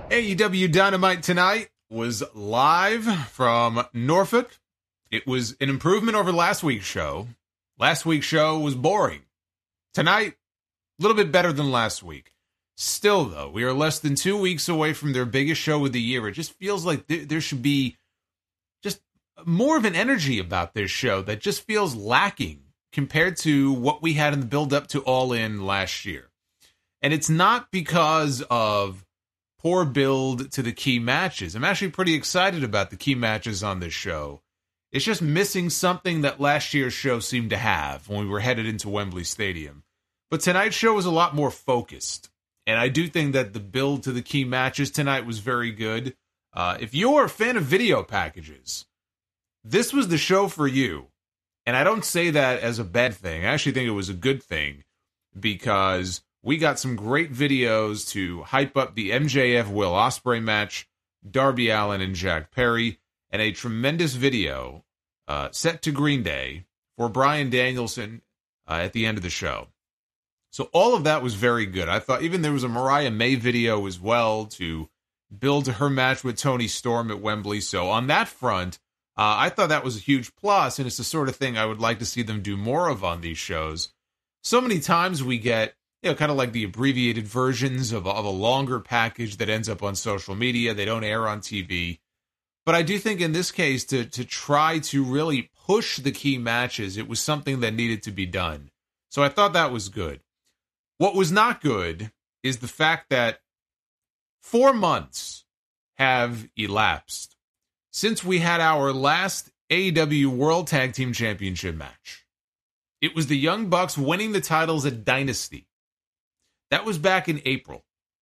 AEW Dynamite tonight was live from Norfolk. It was an improvement over last week's show. Last week's show was boring. Tonight, a little bit better than last week. Still, though, we are less than 2 weeks away from their biggest show of the year. It just feels like there should be just more of an energy about this show that just feels lacking compared to what we had in the build-up to All In last year. And it's not because of poor build to the key matches. I'm actually pretty excited about the key matches on this show. It's just missing something that last year's show seemed to have when we were headed into Wembley Stadium. But tonight's show was a lot more focused. And I do think that the build to the key matches tonight was very good. If you're a fan of video packages, this was the show for you. And I don't say that as a bad thing. I actually think it was a good thing because we got some great videos to hype up the MJF Will Ospreay match, Darby Allin and Jack Perry, and a tremendous video set to Green Day for Bryan Danielson at the end of the show. So all of that was very good. I thought even there was a Mariah May video as well to build to her match with Toni Storm at Wembley. So on that front, I thought that was a huge plus, and it's the sort of thing I would like to see them do more of on these shows. So many times we get, kind of like the abbreviated versions of a longer package that ends up on social media. They don't air on TV. But I do think in this case, to try to really push the key matches, it was something that needed to be done. So I thought that was good. What was not good is the fact that 4 months have elapsed since we had our last AEW World Tag Team Championship match. It was the Young Bucks winning the titles at Dynasty. That was back in April.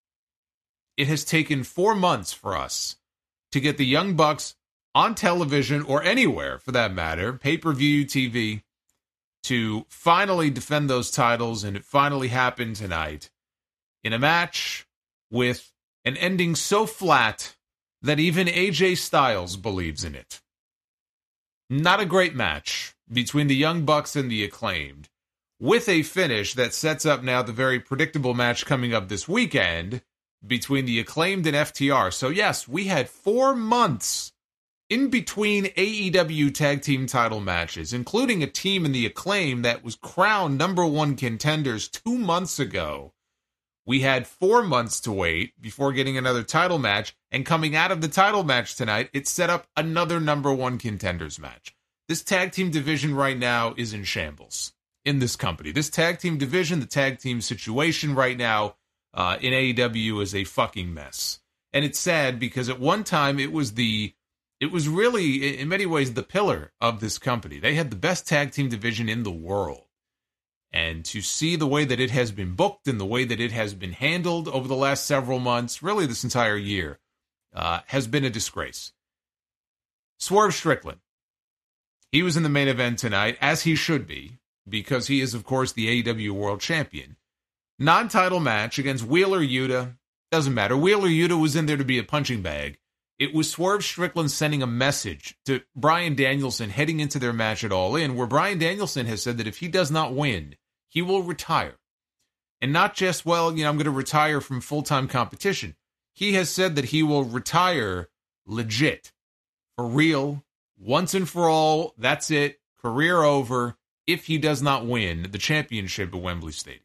It has taken 4 months for us to get the Young Bucks on television, or anywhere for that matter, pay-per-view TV, to finally defend those titles, and it finally happened tonight in a match with an ending so flat that even AJ Styles believes in it. Not a great match between the Young Bucks and the Acclaimed, with a finish that sets up now the very predictable match coming up this weekend between the Acclaimed and FTR. So yes, we had 4 months in between AEW tag team title matches, including a team in the Acclaim that was crowned #1 contenders 2 months ago. We had 4 months to wait before getting another title match, and coming out of the title match tonight, it set up another #1 contenders match. This tag team division right now is in shambles in this company. This tag team division, the tag team situation right now in AEW is a fucking mess. And it's sad because at one time it was really, in many ways, the pillar of this company. They had the best tag team division in the world. And to see the way that it has been booked and the way that it has been handled over the last several months, really this entire year, has been a disgrace. Swerve Strickland. He was in the main event tonight, as he should be, because he is, of course, the AEW World Champion. Non-title match against Wheeler Yuta. Doesn't matter. Wheeler Yuta was in there to be a punching bag. It was Swerve Strickland sending a message to Bryan Danielson heading into their match at All In, where Bryan Danielson has said that if he does not win, he will retire. And not just, I'm going to retire from full-time competition. He has said that he will retire legit, for real, once and for all. That's it. Career over if he does not win the championship at Wembley Stadium.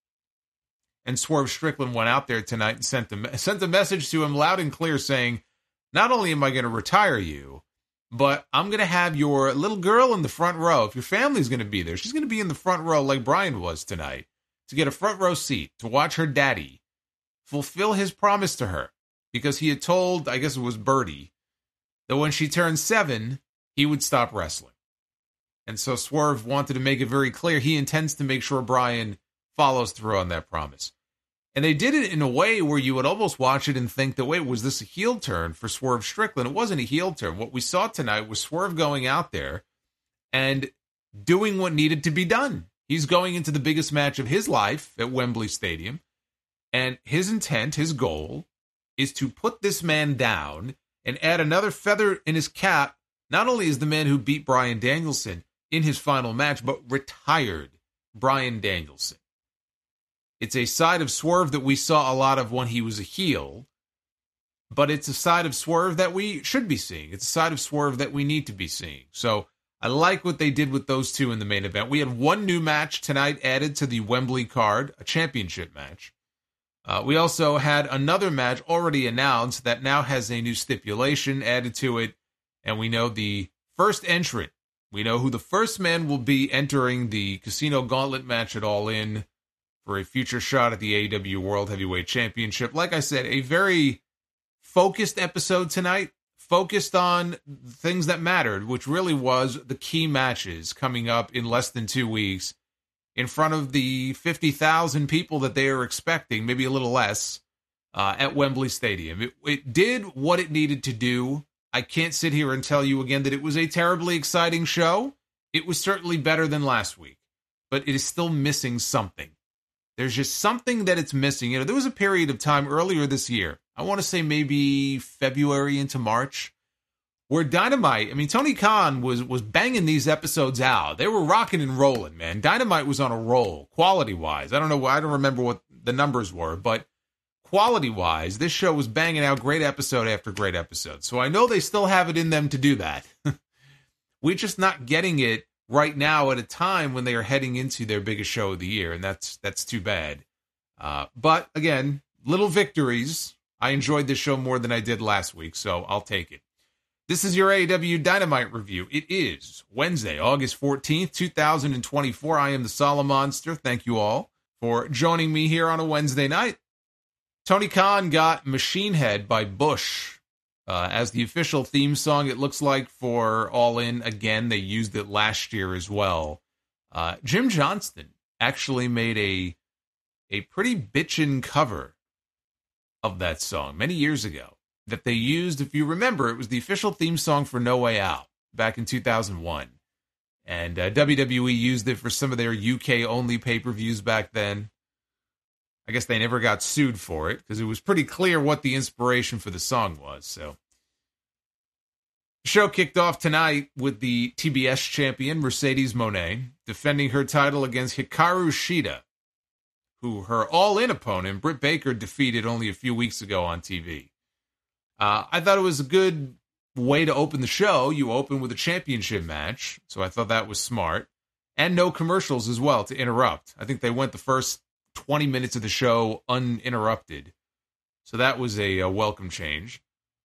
And Swerve Strickland went out there tonight and sent a message to him loud and clear saying, not only am I going to retire you, but I'm going to have your little girl in the front row. If your family's going to be there, she's going to be in the front row like Brian was tonight, to get a front row seat, to watch her daddy fulfill his promise to her. Because he had told, I guess it was Birdie, that when she turned 7, he would stop wrestling. And so Swerve wanted to make it very clear he intends to make sure Brian follows through on that promise. And they did it in a way where you would almost watch it and think that, wait, was this a heel turn for Swerve Strickland? It wasn't a heel turn. What we saw tonight was Swerve going out there and doing what needed to be done. He's going into the biggest match of his life at Wembley Stadium. And his intent, his goal, is to put this man down and add another feather in his cap, not only as the man who beat Bryan Danielson in his final match, but retired Bryan Danielson. It's a side of Swerve that we saw a lot of when he was a heel. but it's a side of Swerve that we should be seeing. It's a side of Swerve that we need to be seeing. So I like what they did with those two in the main event. We had one new match tonight added to the Wembley card, a championship match. We also had another match already announced that now has a new stipulation added to it, and we know the first entrant. We know who the first man will be entering the Casino Gauntlet match at All In for a future shot at the AEW World Heavyweight Championship. Like I said, a very focused episode tonight, focused on things that mattered, which really was the key matches coming up in less than 2 weeks in front of the 50,000 people that they are expecting, maybe a little less, at Wembley Stadium. It did what it needed to do. I can't sit here and tell you again that it was a terribly exciting show. It was certainly better than last week, but it is still missing something. There's just something that it's missing. You know, there was a period of time earlier this year, I want to say maybe February into March, where Dynamite, I mean, Tony Khan was banging these episodes out. They were rocking and rolling, man. Dynamite was on a roll, quality-wise. I don't remember what the numbers were, but quality-wise, this show was banging out great episode after great episode. So I know they still have it in them to do that. We're just not getting it right now at a time when they are heading into their biggest show of the year, and that's too bad. But, again, little victories. I enjoyed this show more than I did last week, so I'll take it. This is your AEW Dynamite review. It is Wednesday, August 14th, 2024. I am the Solid Monster. Thank you all for joining me here on a Wednesday night. Tony Khan got Machine Head by Bush as the official theme song, it looks like, for All In. Again, they used it last year as well. Jim Johnston actually made a pretty bitchin' cover of that song many years ago that they used. If you remember, it was the official theme song for No Way Out back in 2001. And WWE used it for some of their UK-only pay-per-views back then. I guess they never got sued for it because it was pretty clear what the inspiration for the song was. So, the show kicked off tonight with the TBS champion, Mercedes Moné, defending her title against Hikaru Shida, who her all-in opponent, Britt Baker, defeated only a few weeks ago on TV. I thought it was a good way to open the show. You open with a championship match, so I thought that was smart. And no commercials as well to interrupt. I think they went the first 20 minutes of the show uninterrupted. So that was a welcome change.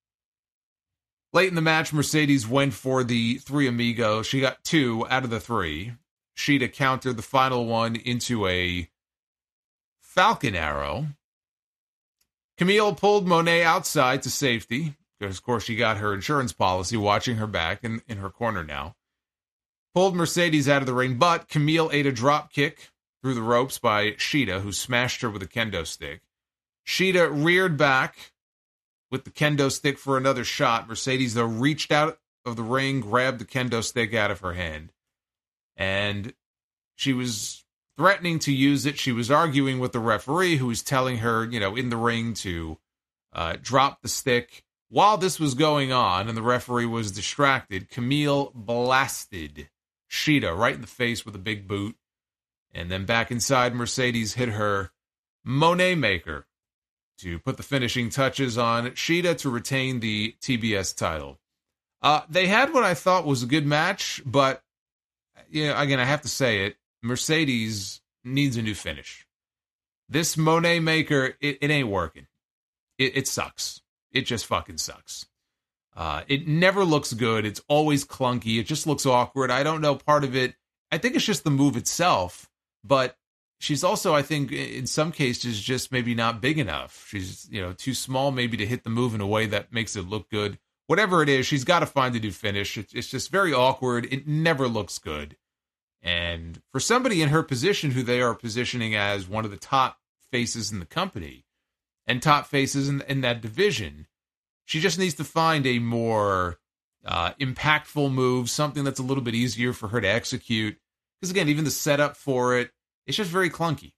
Late in the match, Mercedes went for the Three Amigos. She got 2 out of the 3. Shida countered the final one into a Falcon Arrow. Camille pulled Moné outside to safety, because, of course, she got her insurance policy watching her back in her corner now. Pulled Mercedes out of the ring, but Camille ate a drop kick through the ropes by Shida, who smashed her with a kendo stick. Shida reared back with the kendo stick for another shot. Mercedes, though, reached out of the ring, grabbed the kendo stick out of her hand, and she was threatening to use it. She was arguing with the referee, who was telling her, in the ring to drop the stick. While this was going on and the referee was distracted, Camille blasted Shida right in the face with a big boot. And then back inside, Mercedes hit her Monet Maker to put the finishing touches on Shida to retain the TBS title. They had what I thought was a good match, but again, I have to say it, Mercedes needs a new finish. This Monet Maker, it ain't working. It sucks. It just fucking sucks. It never looks good. It's always clunky. It just looks awkward. I don't know, part of it, I think it's just the move itself, but she's also, I think, in some cases, just maybe not big enough. She's, too small maybe to hit the move in a way that makes it look good. Whatever it is, she's got to find a new finish. It's just very awkward. It never looks good. And for somebody in her position, who they are positioning as one of the top faces in the company and top faces in that division, she just needs to find a more impactful move, something that's a little bit easier for her to execute. Because again, even the setup for it, it's just very clunky.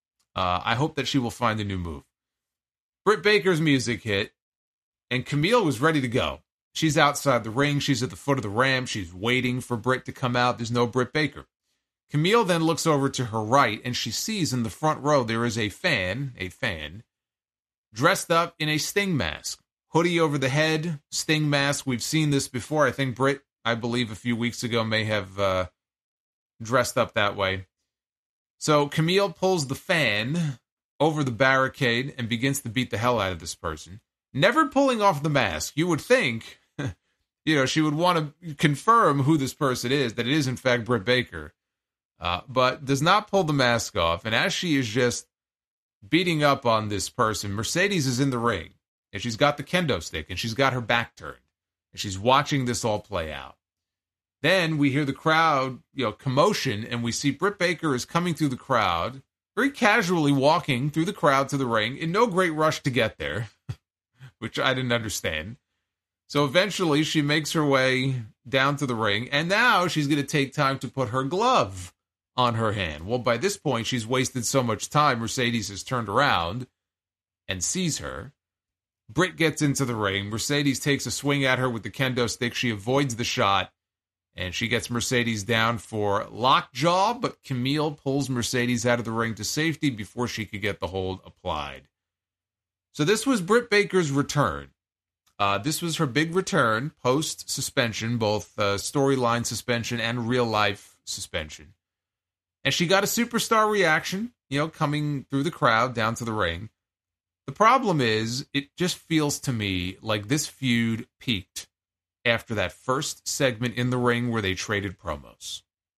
I hope that she will find a new move. Britt Baker's music hit, and Camille was ready to go. She's outside the ring. She's at the foot of the ramp. She's waiting for Britt to come out. There's no Britt Baker. Camille then looks over to her right, and she sees in the front row there is a fan, dressed up in a Sting mask. hoodie over the head, Sting mask. We've seen this before. I think Britt, I believe a few weeks ago, may have dressed up that way. So Camille pulls the fan over the barricade and begins to beat the hell out of this person. Never pulling off the mask. You would think, she would want to confirm who this person is, that it is in fact Britt Baker. But does not pull the mask off. And as she is just beating up on this person, Mercedes is in the ring. And she's got the kendo stick, and she's got her back turned. And she's watching this all play out. Then we hear the crowd, commotion, and we see Britt Baker is coming through the crowd, very casually walking through the crowd to the ring, in no great rush to get there, which I didn't understand. So eventually she makes her way down to the ring, and now she's going to take time to put her glove on her hand. Well, by this point, she's wasted so much time, Mercedes has turned around and sees her. Britt gets into the ring. Mercedes takes a swing at her with the kendo stick. She avoids the shot, and she gets Mercedes down for lockjaw, but Camille pulls Mercedes out of the ring to safety before she could get the hold applied. So this was Britt Baker's return. This was her big return post-suspension, both storyline suspension and real-life suspension. And she got a superstar reaction, coming through the crowd down to the ring. The problem is, it just feels to me like this feud peaked after that first segment in the ring where they traded promos.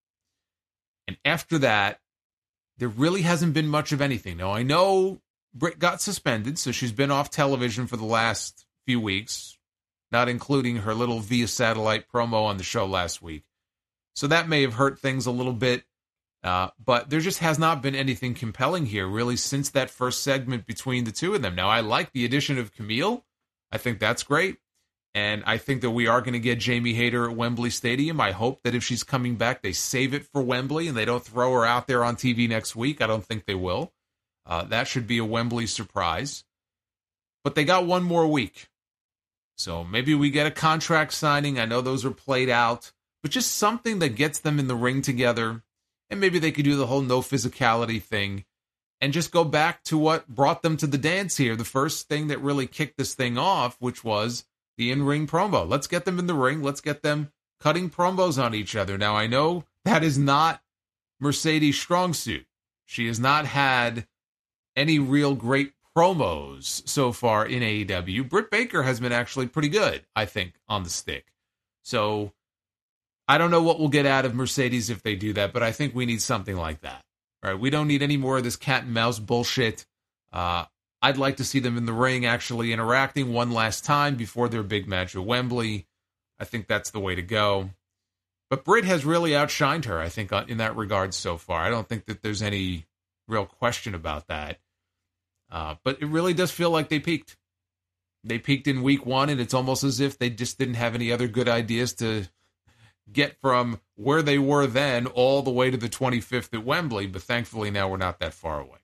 And after that, there really hasn't been much of anything. Now, I know Britt got suspended, so she's been off television for the last few weeks, not including her little via satellite promo on the show last week. So that may have hurt things a little bit. But there just has not been anything compelling here, really, since that first segment between the two of them. Now, I like the addition of Camille. I think that's great. And I think that we are going to get Jamie Hayter at Wembley Stadium. I hope that if she's coming back, they save it for Wembley and they don't throw her out there on TV next week. I don't think they will. That should be a Wembley surprise. But they got one more week. So maybe we get a contract signing. I know those are played out. But just something that gets them in the ring together. And maybe they could do the whole no physicality thing and just go back to what brought them to the dance here. The first thing that really kicked this thing off, which was the in-ring promo. Let's get them in the ring. Let's get them cutting promos on each other. Now, I know that is not Mercedes' strong suit. She has not had any real great promos so far in AEW. Britt Baker has been actually pretty good, I think, on the stick. So I don't know what we'll get out of Mercedes if they do that, but I think we need something like that. All right, we don't need any more of this cat and mouse bullshit. I'd like to see them in the ring actually interacting one last time before their big match at Wembley. I think that's the way to go. But Britt has really outshined her, I think, in that regard so far. I don't think that there's any real question about that. But it really does feel like they peaked. They peaked in week one, and it's almost as if they just didn't have any other good ideas to get from where they were then all the way to the 25th at Wembley, but thankfully now we're not that far away.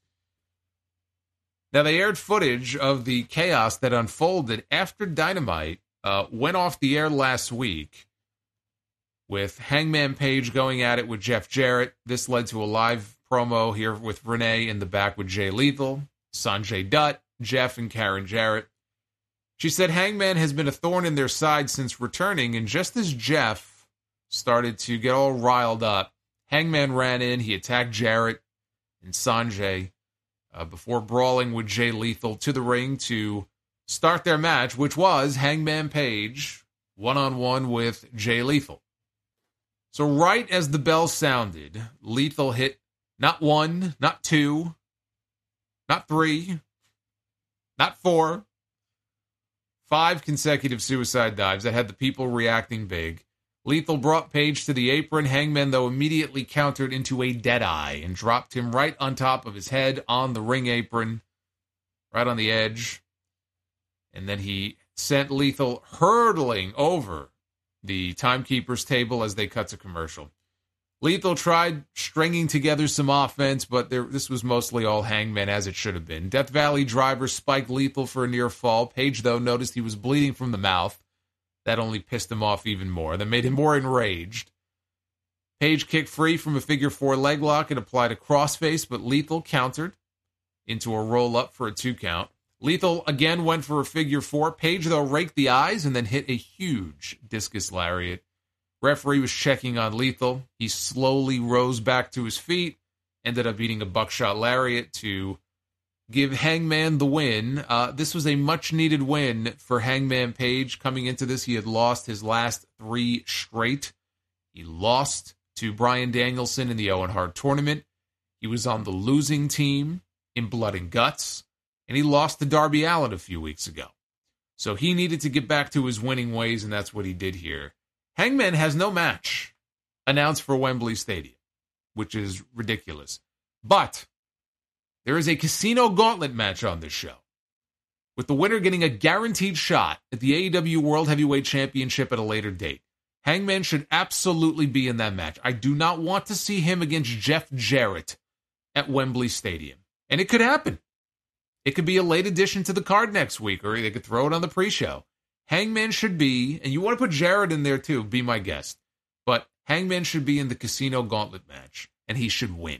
Now, they aired footage of the chaos that unfolded after Dynamite went off the air last week with Hangman Page going at it with Jeff Jarrett. This led to a live promo here with Renee in the back with Jay Lethal, Sanjay Dutt, Jeff, and Karen Jarrett. She said Hangman has been a thorn in their side since returning, and just as Jeff started to get all riled up, Hangman ran in, he attacked Jarrett and Sanjay before brawling with Jay Lethal to the ring to start their match, which was Hangman Page one-on-one with Jay Lethal. So right as the bell sounded, Lethal hit not one, not two, not three, not four, 5 consecutive suicide dives that had the people reacting big. Lethal brought Page to the apron. Hangman, though, immediately countered into a deadeye and dropped him right on top of his head on the ring apron, right on the edge. And then he sent Lethal hurtling over the timekeeper's table as they cut to commercial. Lethal tried stringing together some offense, but this was mostly all Hangman, as it should have been. Death Valley driver spiked Lethal for a near fall. Page, though, noticed he was bleeding from the mouth. That only pissed him off even more. That made him more enraged. Page kicked free from a figure 4 leg lock and applied a crossface, but Lethal countered into a roll-up for a 2 count. Lethal again went for a figure four. Page, though, raked the eyes and then hit a huge discus lariat. Referee was checking on Lethal. He slowly rose back to his feet, ended up eating a buckshot lariat to give Hangman the win. This was a much-needed win for Hangman Page. Coming into this, he had lost his last 3 straight. He lost to Bryan Danielson in the Owen Hart tournament. He was on the losing team in Blood and Guts. And he lost to Darby Allin a few weeks ago. So he needed to get back to his winning ways, and that's what he did here. Hangman has no match announced for Wembley Stadium, which is ridiculous. But there is a Casino Gauntlet match on this show, with the winner getting a guaranteed shot at the AEW World Heavyweight Championship at a later date. Hangman should absolutely be in that match. I do not want to see him against Jeff Jarrett at Wembley Stadium. And it could happen. It could be a late addition to the card next week, or they could throw it on the pre-show. Hangman should be, and you want to put Jarrett in there too, be my guest. But Hangman should be in the Casino Gauntlet match, and he should win.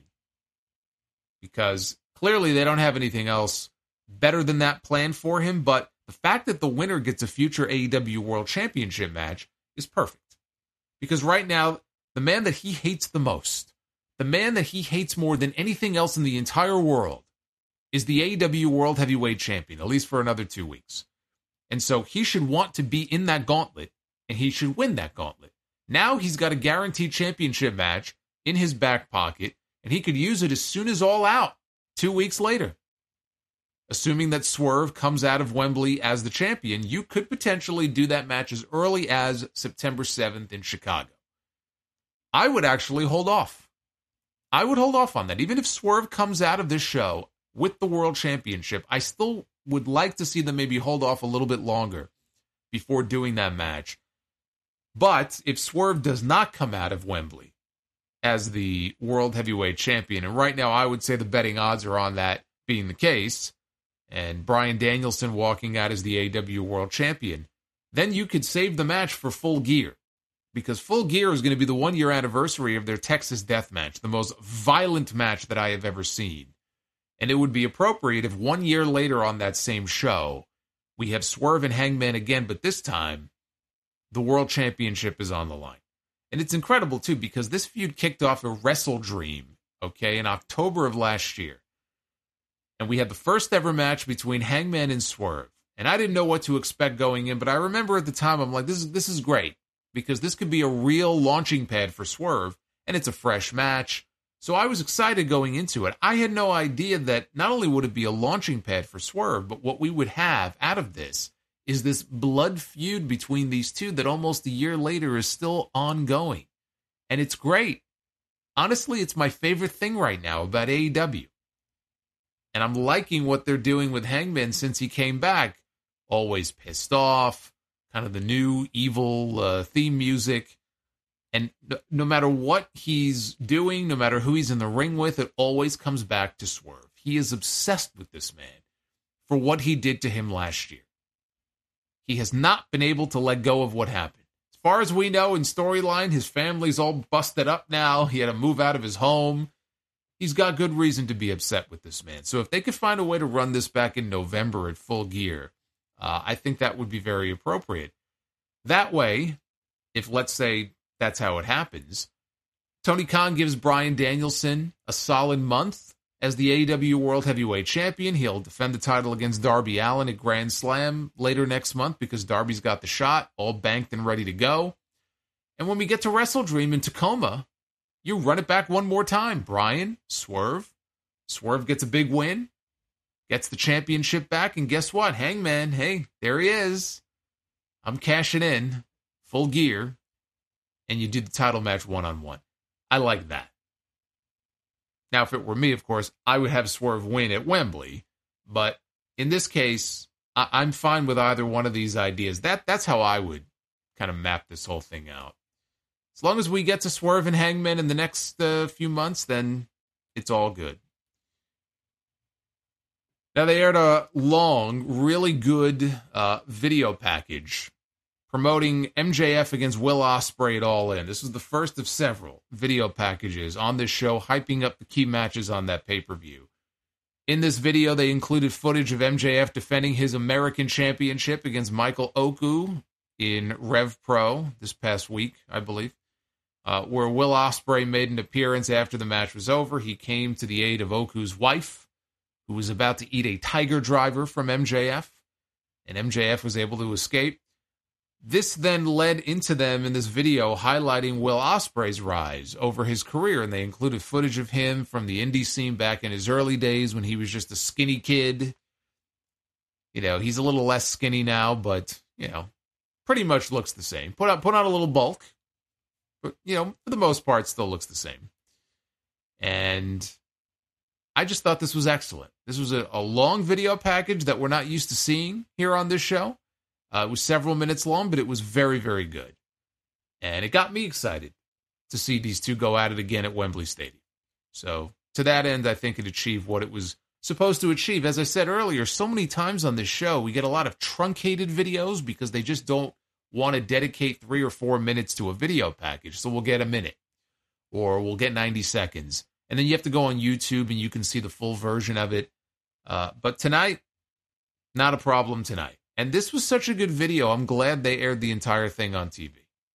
Because clearly they don't have anything else better than that planned for him, but the fact that the winner gets a future AEW World Championship match is perfect. Because right now, the man that he hates the most, the man that he hates more than anything else in the entire world, is the AEW World Heavyweight Champion, at least for another 2 weeks. And so he should want to be in that gauntlet, and he should win that gauntlet. Now he's got a guaranteed championship match in his back pocket, and he could use it as soon as All Out, 2 weeks later. Assuming that Swerve comes out of Wembley as the champion, you could potentially do that match as early as September 7th in Chicago. I would actually hold off. I would hold off on that. Even if Swerve comes out of this show with the World Championship, I still would like to see them maybe hold off a little bit longer before doing that match. But if Swerve does not come out of Wembley as the World Heavyweight Champion, and right now I would say the betting odds are on that being the case, and Bryan Danielson walking out as the AEW World Champion, then you could save the match for Full Gear. Because Full Gear is going to be the 1-year anniversary of their Texas Death Match, the most violent match that I have ever seen. And it would be appropriate if 1 year later on that same show, we have Swerve and Hangman again, but this time, the World Championship is on the line. And it's incredible, too, because this feud kicked off a Wrestle Dream, okay, in October of last year. And we had the first ever match between Hangman and Swerve. And I didn't know what to expect going in, but I remember at the time, I'm like, this is great, because this could be a real launching pad for Swerve, and it's a fresh match. So I was excited going into it. I had no idea that not only would it be a launching pad for Swerve, but what we would have out of this is this blood feud between these two that almost a year later is still ongoing. And it's great. Honestly, it's my favorite thing right now about AEW. And I'm liking what they're doing with Hangman since he came back. Always pissed off, kind of the new evil theme music. And no matter what he's doing, no matter who he's in the ring with, it always comes back to Swerve. He is obsessed with this man for what he did to him last year. He has not been able to let go of what happened. As far as we know in storyline, his family's all busted up now. He had to move out of his home. He's got good reason to be upset with this man. So if they could find a way to run this back in November at Full Gear, I think that would be very appropriate. That way, if let's say that's how it happens, Tony Khan gives Bryan Danielson a solid month as the AEW World Heavyweight Champion. He'll defend the title against Darby Allin at Grand Slam later next month because Darby's got the shot, all banked and ready to go. And when we get to Wrestle Dream in Tacoma, you run it back one more time. Bryan, Swerve. Swerve gets a big win, gets the championship back, and guess what? Hangman, hey, there he is. I'm cashing in. Full Gear. And you do the title match one-on-one. I like that. Now, if it were me, of course, I would have Swerve win at Wembley. But in this case, I'm fine with either one of these ideas. That's how I would kind of map this whole thing out. As long as we get to Swerve and Hangman in the next few months, then it's all good. Now, they aired a long, really good video package promoting MJF against Will Ospreay at All In. This was the first of several video packages on this show, hyping up the key matches on that pay-per-view. In this video, they included footage of MJF defending his American Championship against Michael Oku in Rev Pro this past week, I believe, where Will Ospreay made an appearance after the match was over. He came to the aid of Oku's wife, who was about to eat a tiger driver from MJF, and MJF was able to escape. This then led into them in this video highlighting Will Ospreay's rise over his career, and they included footage of him from the indie scene back in his early days when he was just a skinny kid. You know, he's a little less skinny now, but, you know, pretty much looks the same. Put on a little bulk, but, you know, for the most part, still looks the same. And I just thought this was excellent. This was a long video package that we're not used to seeing here on this show. It was several minutes long, but it was very, very good. And it got me excited to see these two go at it again at Wembley Stadium. So to that end, I think it achieved what it was supposed to achieve. As I said earlier, so many times on this show, we get a lot of truncated videos because they just don't want to dedicate 3 or 4 minutes to a video package. So we'll get a minute or we'll get 90 seconds. And then you have to go on YouTube and you can see the full version of it. But tonight, not a problem tonight. And this was such a good video, I'm glad they aired the entire thing on TV.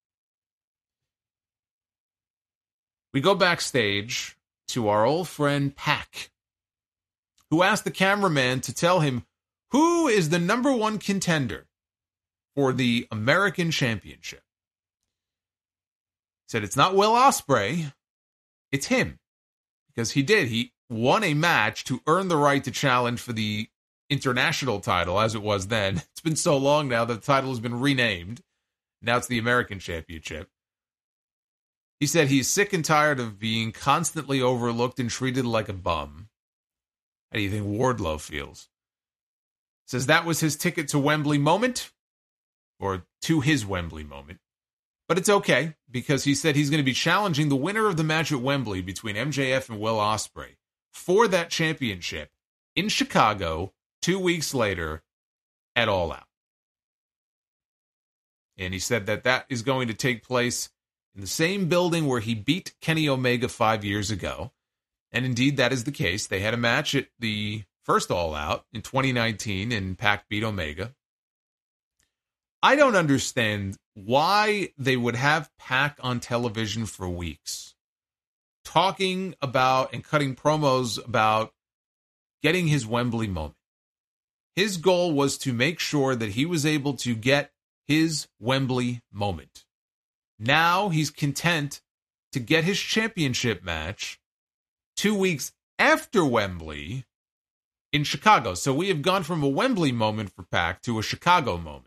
We go backstage to our old friend Pac, who asked the cameraman to tell him who is the number one contender for the American Championship. He said it's not Will Ospreay, it's him. Because he did. He won a match to earn the right to challenge for the international title, as it was then. It's been so long now that the title has been renamed. Now it's the American Championship. He said he's sick and tired of being constantly overlooked and treated like a bum. How do you think Wardlow feels? Says that was his ticket to Wembley moment, or to his Wembley moment. But it's okay, because he said he's going to be challenging the winner of the match at Wembley between MJF and Will Ospreay for that championship in Chicago 2 weeks later at All Out. And he said that that is going to take place in the same building where he beat Kenny Omega 5 years ago. And indeed, that is the case. They had a match at the first All Out in 2019, and Pac beat Omega. I don't understand why they would have Pac on television for weeks, talking about and cutting promos about getting his Wembley moment. His goal was to make sure that he was able to get his Wembley moment. Now he's content to get his championship match 2 weeks after Wembley in Chicago. So we have gone from a Wembley moment for Pac to a Chicago moment.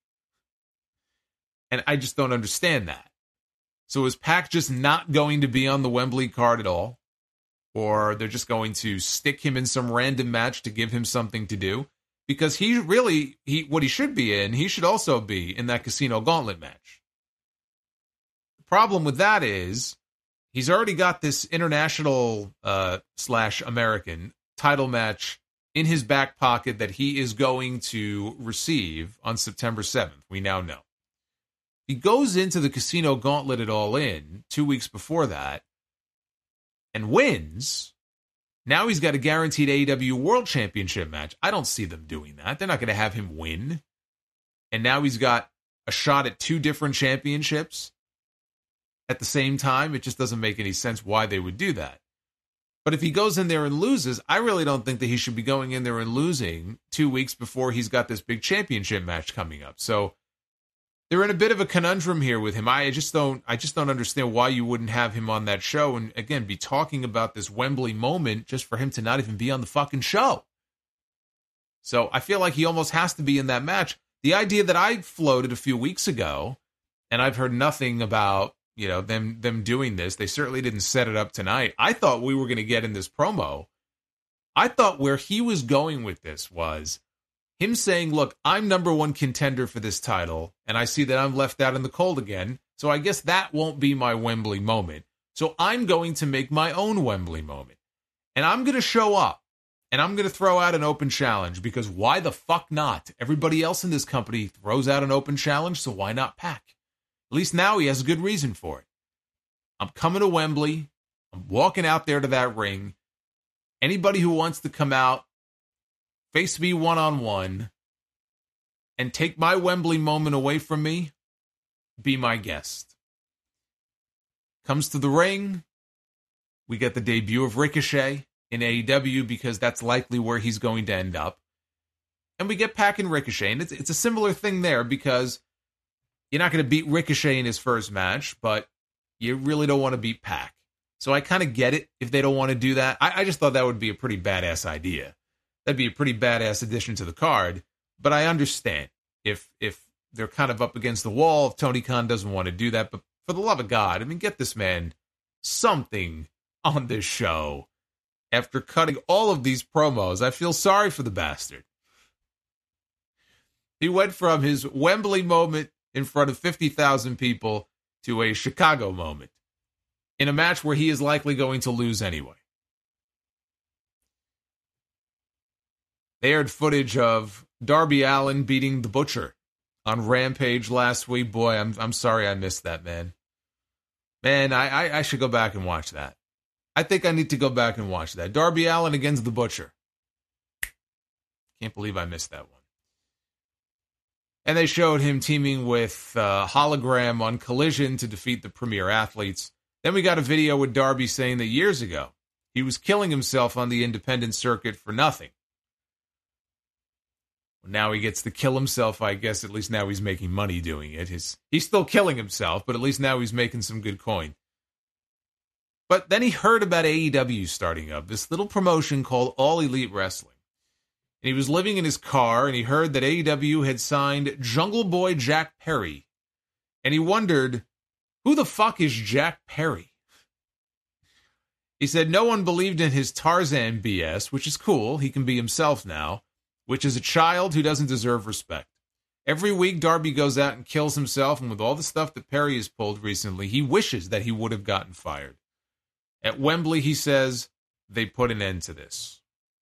And I just don't understand that. So is Pac just not going to be on the Wembley card at all? Or they're just going to stick him in some random match to give him something to do? Because what he should be in, he should also be in that Casino Gauntlet match. The problem with that is he's already got this international / American title match in his back pocket that he is going to receive on September 7th. We now know. He goes into the Casino Gauntlet at All In 2 weeks before that and wins. Now he's got a guaranteed AEW World Championship match. I don't see them doing that. They're not going to have him win. And now he's got a shot at 2 different championships at the same time. It just doesn't make any sense why they would do that. But if he goes in there and loses, I really don't think that he should be going in there and losing 2 weeks before he's got this big championship match coming up. So they're in a bit of a conundrum here with him. I just don't understand why you wouldn't have him on that show and, again, be talking about this Wembley moment just for him to not even be on the fucking show. So I feel like he almost has to be in that match. The idea that I floated a few weeks ago, and I've heard nothing about, you know, them doing this. They certainly didn't set it up tonight. I thought we were going to get in this promo. I thought where he was going with this was him saying, look, I'm number one contender for this title, and I see that I'm left out in the cold again, so I guess that won't be my Wembley moment. So I'm going to make my own Wembley moment. And I'm going to show up, and I'm going to throw out an open challenge, because why the fuck not? Everybody else in this company throws out an open challenge, so why not Pac? At least now he has a good reason for it. I'm coming to Wembley. I'm walking out there to that ring, Anybody who wants to come out, face me one-on-one, and take my Wembley moment away from me, be my guest. Comes to the ring, we get the debut of Ricochet in AEW because that's likely where he's going to end up. And we get Pac and Ricochet, and it's a similar thing there because you're not going to beat Ricochet in his first match, but you really don't want to beat Pac. So I kind of get it if they don't want to do that. I just thought that would be a pretty badass idea. That'd be a pretty badass addition to the card, but I understand if they're kind of up against the wall, if Tony Khan doesn't want to do that, but for the love of God, I mean, get this man something on this show. After cutting all of these promos, I feel sorry for the bastard. He went from his Wembley moment in front of 50,000 people to a Chicago moment in a match where he is likely going to lose anyway. They aired footage of Darby Allin beating the Butcher on Rampage last week. Boy, I'm sorry I missed that, man. Man, I should go back and watch that. I think I need to go back and watch that. Darby Allin against the Butcher. Can't believe I missed that one. And they showed him teaming with Hologram on Collision to defeat the Premier Athletes. Then we got a video with Darby saying that years ago, he was killing himself on the independent circuit for nothing. Now he gets to kill himself, I guess. At least now he's making money doing it. He's still killing himself, but at least now he's making some good coin. But then he heard about AEW starting up, this little promotion called All Elite Wrestling. And he was living in his car, and he heard that AEW had signed Jungle Boy Jack Perry. And he wondered, who the fuck is Jack Perry? He said no one believed in his Tarzan BS, which is cool. He can be himself now, which is a child who doesn't deserve respect. Every week, Darby goes out and kills himself, and with all the stuff that Perry has pulled recently, he wishes that he would have gotten fired. At Wembley, he says, they put an end to this.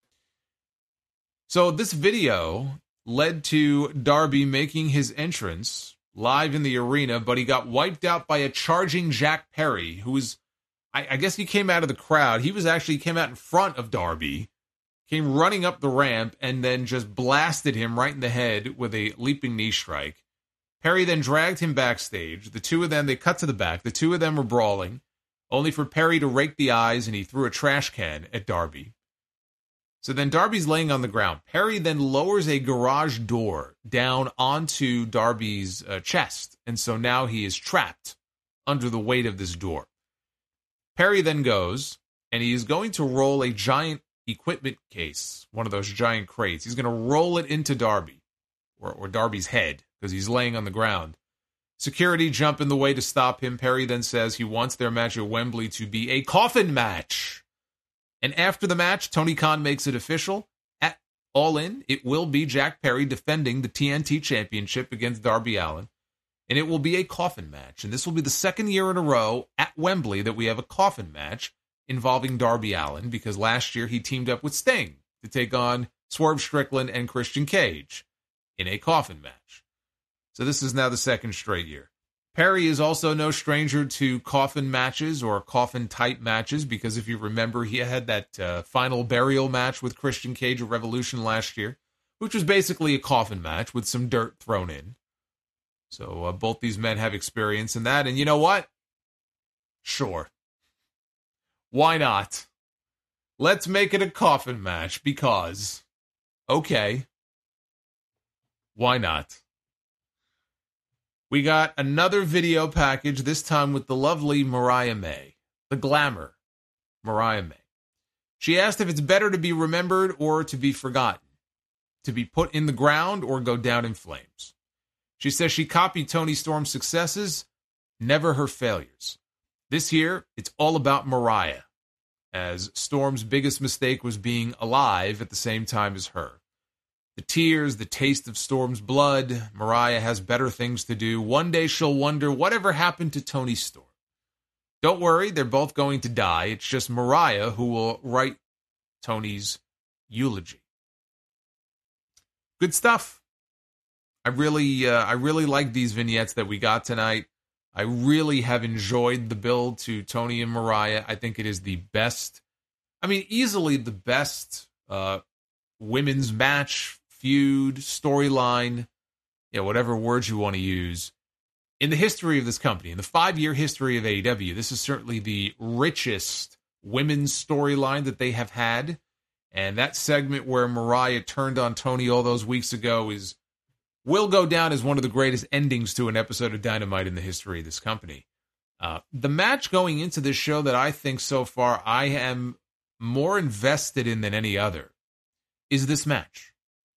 So this video led to Darby making his entrance live in the arena, but he got wiped out by a charging Jack Perry, who was, I guess he came out of the crowd. He came out in front of Darby, came running up the ramp, and then just blasted him right in the head with a leaping knee strike. Perry then dragged him backstage. The two of them, they cut to the back. The two of them were brawling, only for Perry to rake the eyes, and he threw a trash can at Darby. So then Darby's laying on the ground. Perry then lowers a garage door down onto Darby's chest, and so now he is trapped under the weight of this door. Perry then goes, and he is going to roll a giant equipment case, one of those giant crates. He's going to roll it into Darby, or Darby's head, because he's laying on the ground. Security jump in the way to stop him. Perry then says he wants their match at Wembley to be a coffin match. And after the match, Tony Khan makes it official. At All In, it will be Jack Perry defending the TNT Championship against Darby Allin. And it will be a coffin match. And this will be the second year in a row at Wembley that we have a coffin match involving Darby Allin, because last year he teamed up with Sting to take on Swerve Strickland and Christian Cage in a coffin match. So this is now the second straight year. Perry is also no stranger to coffin matches or coffin-type matches, because if you remember, he had that final burial match with Christian Cage at Revolution last year, which was basically a coffin match with some dirt thrown in. So both these men have experience in that, and you know what? Sure. Why not? Let's make it a coffin match, because, okay, why not? We got another video package, this time with the lovely Mariah May, the glamour Mariah May. She asked if it's better to be remembered or to be forgotten, to be put in the ground or go down in flames. She says she copied Toni Storm's successes, never her failures. This year, it's all about Mariah, as Storm's biggest mistake was being alive at the same time as her. The tears, the taste of Storm's blood. Mariah has better things to do. One day she'll wonder whatever happened to Toni Storm. Don't worry, they're both going to die. It's just Mariah who will write Toni's eulogy. Good stuff. I really like these vignettes that we got tonight. I really have enjoyed the build to Toni and Mariah. I think it is the best I mean, easily the best women's match, feud, storyline, whatever words you want to use, in the history of this company, in the 5-year history of AEW. This is certainly the richest women's storyline that they have had. And that segment where Mariah turned on Tony all those weeks ago will go down as one of the greatest endings to an episode of Dynamite in the history of this company. The match going into this show that I think so far I am more invested in than any other is this match.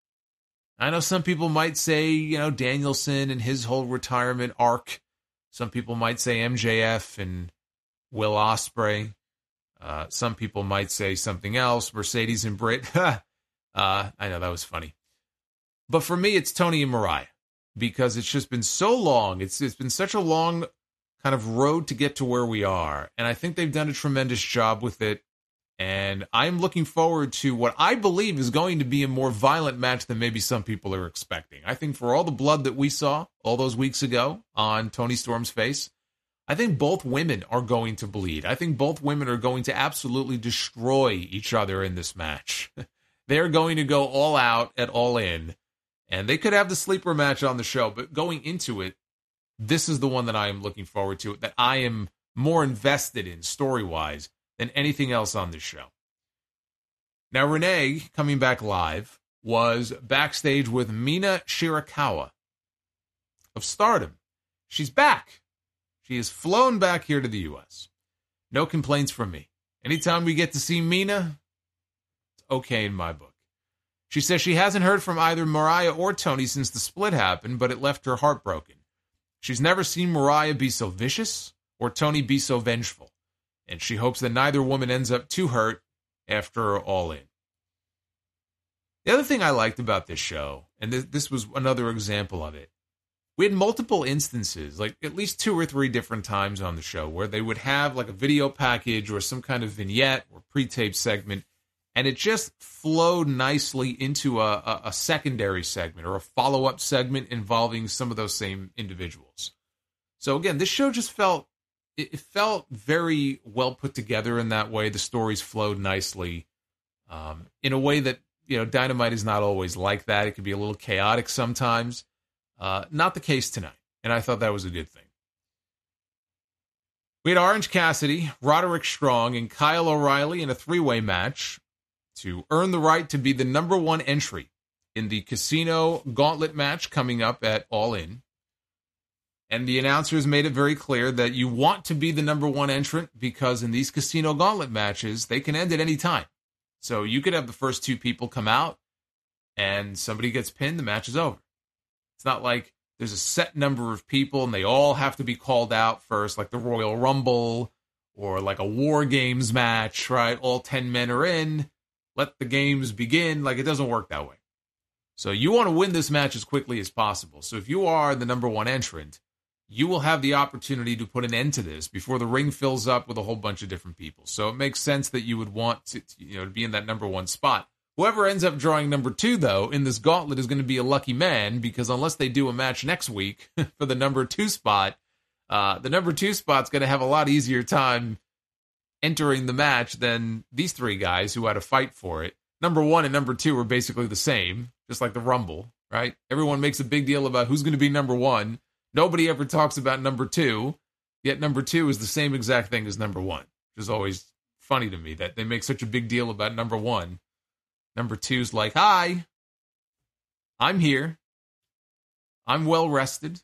I know some people might say, Danielson and his whole retirement arc. Some people might say MJF and Will Ospreay. Some people might say something else, Mercedes and Britt. I know, that was funny. But for me, it's Tony and Mariah, because it's just been so long. It's been such a long kind of road to get to where we are. And I think they've done a tremendous job with it. And I'm looking forward to what I believe is going to be a more violent match than maybe some people are expecting. I think for all the blood that we saw all those weeks ago on Toni Storm's face, I think both women are going to bleed. I think both women are going to absolutely destroy each other in this match. They're going to go all out at All In. And they could have the sleeper match on the show, but going into it, this is the one that I am looking forward to, that I am more invested in story-wise than anything else on this show. Now, Renee, coming back live, was backstage with Mina Shirakawa of Stardom. She's back. She has flown back here to the U.S. No complaints from me. Anytime we get to see Mina, it's okay in my book. She says she hasn't heard from either Mariah or Tony since the split happened, but it left her heartbroken. She's never seen Mariah be so vicious or Tony be so vengeful, and she hopes that neither woman ends up too hurt after All In. The other thing I liked about this show, and this was another example of it, we had multiple instances, like at least 2 or 3 different times on the show, where they would have like a video package or some kind of vignette or pre-tape segment, and it just flowed nicely into a secondary segment or a follow-up segment involving some of those same individuals. So again, this show just felt very well put together in that way. The stories flowed nicely in a way that, Dynamite is not always like that. It can be a little chaotic sometimes. Not the case tonight, and I thought that was a good thing. We had Orange Cassidy, Roderick Strong, and Kyle O'Reilly in a 3-way match to earn the right to be the number 1 entry in the Casino Gauntlet match coming up at All In. And the announcers made it very clear that you want to be the number 1 entrant, because in these Casino Gauntlet matches, they can end at any time. So you could have the first 2 people come out, and somebody gets pinned, the match is over. It's not like there's a set number of people and they all have to be called out first, like the Royal Rumble or like a War Games match, right? All 10 men are in, let the games begin. Like, it doesn't work that way. So you want to win this match as quickly as possible. So if you are the number 1 entrant, you will have the opportunity to put an end to this before the ring fills up with a whole bunch of different people. So it makes sense that you would want to be in that number 1 spot. Whoever ends up drawing number 2, though, in this gauntlet is going to be a lucky man, because unless they do a match next week for the number 2 spot, the number 2 spot's going to have a lot easier time entering the match than these 3 guys who had to fight for it. Number 1 and number 2 are basically the same, just like the Rumble, right? Everyone makes a big deal about who's going to be number 1. Nobody ever talks about number 2, yet number 2 is the same exact thing as number 1, which is always funny to me that they make such a big deal about number 1. Number 2's like, hi, I'm here. I'm well rested.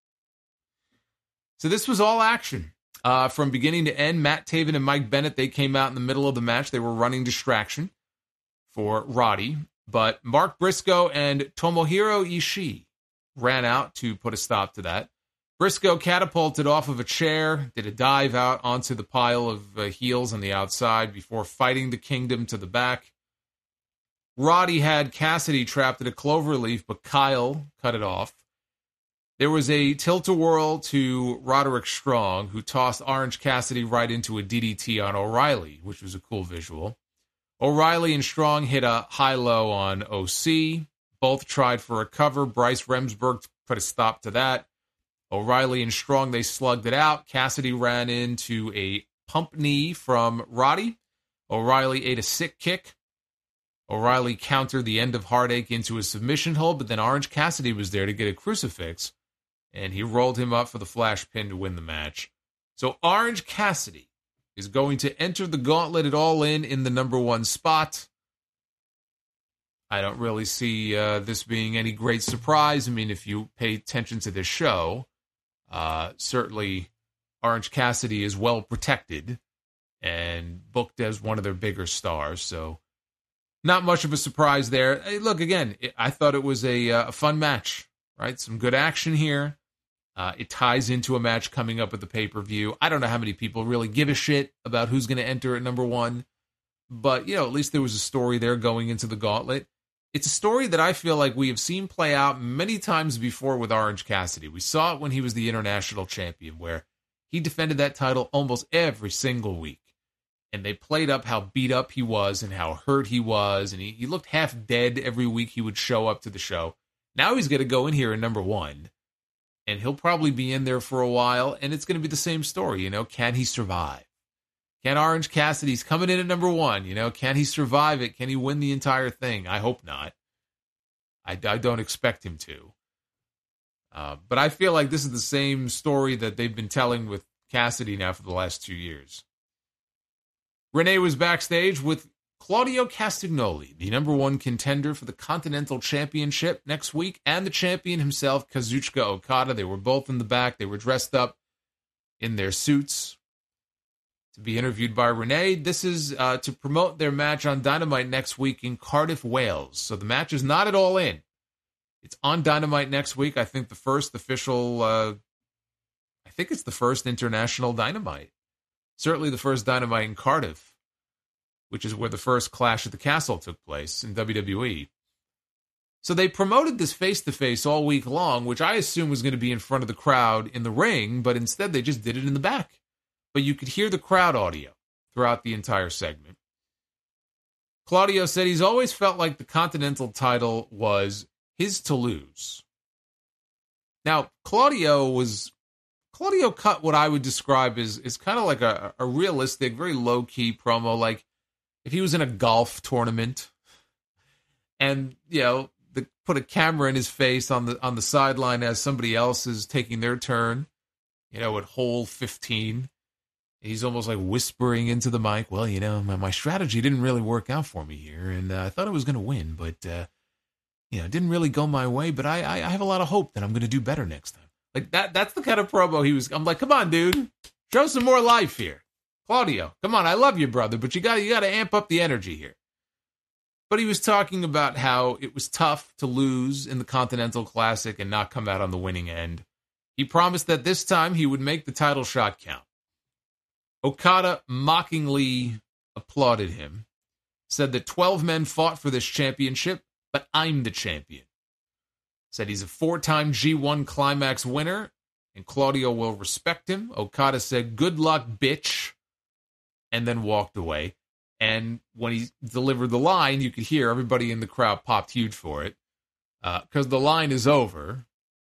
So this was all action. From beginning to end, Matt Taven and Mike Bennett, they came out in the middle of the match. They were running distraction for Roddy. But Mark Briscoe and Tomohiro Ishii ran out to put a stop to that. Briscoe catapulted off of a chair, did a dive out onto the pile of heels on the outside before fighting the Kingdom to the back. Roddy had Cassidy trapped at a cloverleaf, but Kyle cut it off. There was a tilt-a-whirl to Roderick Strong, who tossed Orange Cassidy right into a DDT on O'Reilly, which was a cool visual. O'Reilly and Strong hit a high-low on OC. Both tried for a cover. Bryce Remsburg put a stop to that. O'Reilly and Strong, they slugged it out. Cassidy ran into a pump knee from Roddy. O'Reilly ate a sick kick. O'Reilly countered the end of Heartache into a submission hold, but then Orange Cassidy was there to get a crucifix, and he rolled him up for the flash pin to win the match. So Orange Cassidy is going to enter the gauntlet at All In the number one spot. I don't really see this being any great surprise. I mean, if you pay attention to this show, certainly Orange Cassidy is well protected and booked as one of their bigger stars, so not much of a surprise there. Hey, look, again, I thought it was a fun match, right? Some good action here. It ties into a match coming up at the pay-per-view. I don't know how many people really give a shit about who's going to enter at number one, but, at least there was a story there going into the gauntlet. It's a story that I feel like we have seen play out many times before with Orange Cassidy. We saw it when he was the international champion, where he defended that title almost every single week. And they played up how beat up he was and how hurt he was. And he looked half dead every week he would show up to the show. Now he's going to go in here at number one. And he'll probably be in there for a while. And it's going to be the same story. Can he survive? Can Orange Cassidy's coming in at number one? Can he survive it? Can he win the entire thing? I hope not. I don't expect him to. But I feel like this is the same story that they've been telling with Cassidy now for the last 2 years. Renee was backstage with Claudio Castagnoli, the number one contender for the Continental Championship next week, and the champion himself, Kazuchika Okada. They were both in the back. They were dressed up in their suits to be interviewed by Renee. This is to promote their match on Dynamite next week in Cardiff, Wales. So the match is not at All In. It's on Dynamite next week. I think the first official, I think it's the first international Dynamite. Certainly the first Dynamite in Cardiff, which is where the first Clash at the Castle took place in WWE. So they promoted this face-to-face all week long, which I assume was going to be in front of the crowd in the ring, but instead they just did it in the back. But you could hear the crowd audio throughout the entire segment. Claudio said he's always felt like the Continental title was his to lose. Now, Claudio cut what I would describe as kind of like a realistic, very low-key promo, like if he was in a golf tournament and, put a camera in his face on the sideline as somebody else is taking their turn, at hole 15. He's almost like whispering into the mic, well, my strategy didn't really work out for me here, and I thought I was going to win, but, it didn't really go my way, but I have a lot of hope that I'm going to do better next time. Like, that's the kind of promo I'm like, come on, dude, show some more life here. Claudio, come on, I love you, brother, but you got to amp up the energy here. But he was talking about how it was tough to lose in the Continental Classic and not come out on the winning end. He promised that this time he would make the title shot count. Okada mockingly applauded him, said that 12 men fought for this championship, but I'm the champion. Said he's a 4-time G1 Climax winner, and Claudio will respect him. Okada said, good luck, bitch, and then walked away. And when he delivered the line, you could hear everybody in the crowd popped huge for it, because the line is over.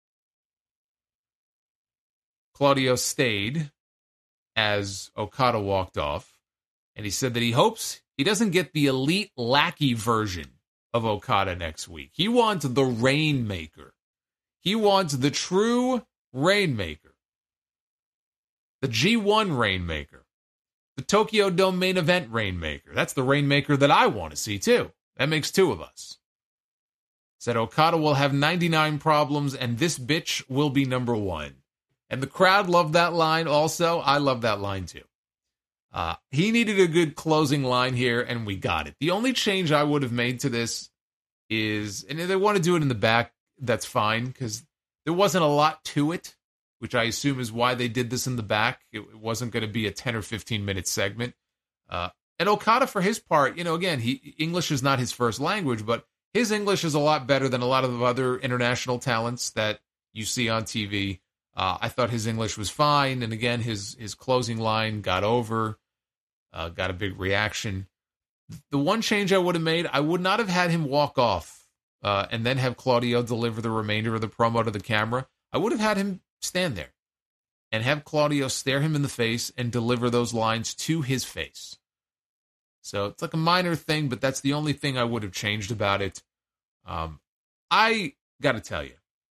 Claudio stayed as Okada walked off, and he said that he hopes he doesn't get the elite lackey version of Okada next week. He wants the Rainmaker. He wants the true Rainmaker. The G1 Rainmaker. The Tokyo Dome main event Rainmaker. That's the Rainmaker that I want to see, too. That makes two of us. Said Okada will have 99 problems, and this bitch will be number one. And the crowd loved that line also. I love that line, too. He needed a good closing line here, and we got it. The only change I would have made to this is, and if they want to do it in the back, that's fine, because there wasn't a lot to it, which I assume is why they did this in the back. It wasn't going to be a 10 or 15-minute segment. And Okada, for his part, again, English is not his first language, but his English is a lot better than a lot of the other international talents that you see on TV. I thought his English was fine, and again, his closing line got over, got a big reaction. The one change I would have made, I would not have had him walk off and then have Claudio deliver the remainder of the promo to the camera. I would have had him stand there and have Claudio stare him in the face and deliver those lines to his face. So it's like a minor thing, but that's the only thing I would have changed about it. I got to tell you,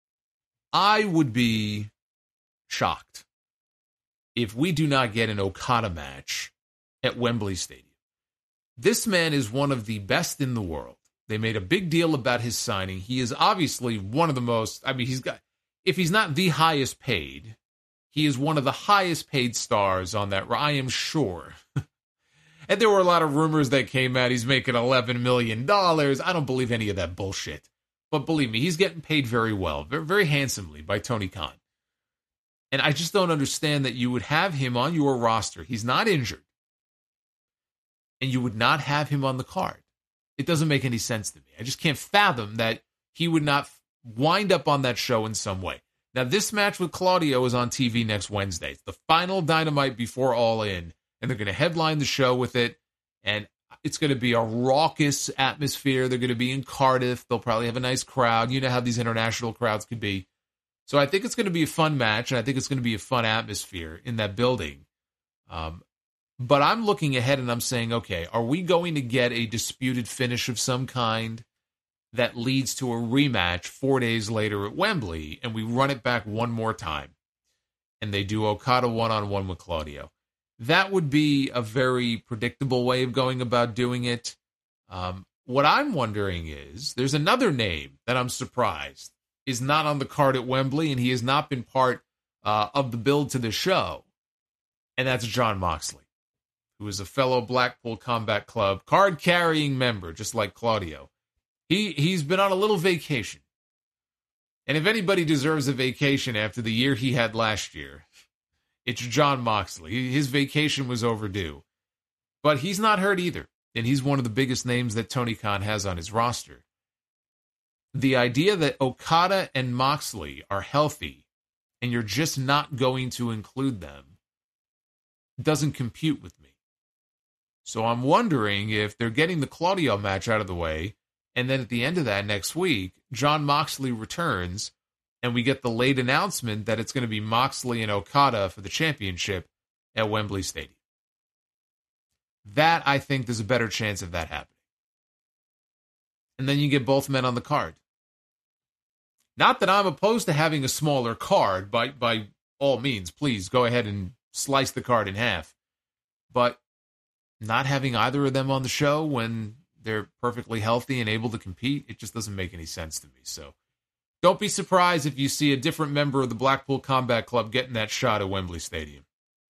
I would be shocked if we do not get an Okada match at Wembley Stadium. This man is one of the best in the world. They made a big deal about his signing. He is obviously one of the most, if he's not the highest paid, he is one of the highest paid stars on that, I am sure. And there were a lot of rumors that came out. He's making $11 million. I don't believe any of that bullshit. But believe me, he's getting paid very well, very, very handsomely by Tony Khan. And I just don't understand that you would have him on your roster. He's not injured. And you would not have him on the card. It doesn't make any sense to me. I just can't fathom that he would not wind up on that show in some way. Now, this match with Claudio is on TV next Wednesday. It's the final Dynamite before All In. And they're going to headline the show with it. And it's going to be a raucous atmosphere. They're going to be in Cardiff. They'll probably have a nice crowd. You know how these international crowds could be. So I think it's going to be a fun match, and I think it's going to be a fun atmosphere in that building. But I'm looking ahead and I'm saying, okay, are we going to get a disputed finish of some kind that leads to a rematch 4 days later at Wembley, and we run it back one more time, and they do Okada one-on-one with Claudio? That would be a very predictable way of going about doing it. What I'm wondering is, there's another name that I'm surprised is not on the card at Wembley, and he has not been part of the build to the show, and that's Jon Moxley, who is a fellow Blackpool Combat Club card-carrying member, just like Claudio. He's been on a little vacation. And if anybody deserves a vacation after the year he had last year, it's Jon Moxley. His vacation was overdue. But he's not hurt either, and he's one of the biggest names that Tony Khan has on his roster. The idea that Okada and Moxley are healthy and you're just not going to include them doesn't compute with me. So I'm wondering if they're getting the Claudio match out of the way, and then at the end of that next week, Jon Moxley returns, and we get the late announcement that it's going to be Moxley and Okada for the championship at Wembley Stadium. That, I think, there's a better chance of that happening. And then you get both men on the card. Not that I'm opposed to having a smaller card. By all means, please go ahead and slice the card in half. But not having either of them on the show when they're perfectly healthy and able to compete, it just doesn't make any sense to me. So don't be surprised if you see a different member of the Blackpool Combat Club getting that shot at Wembley Stadium.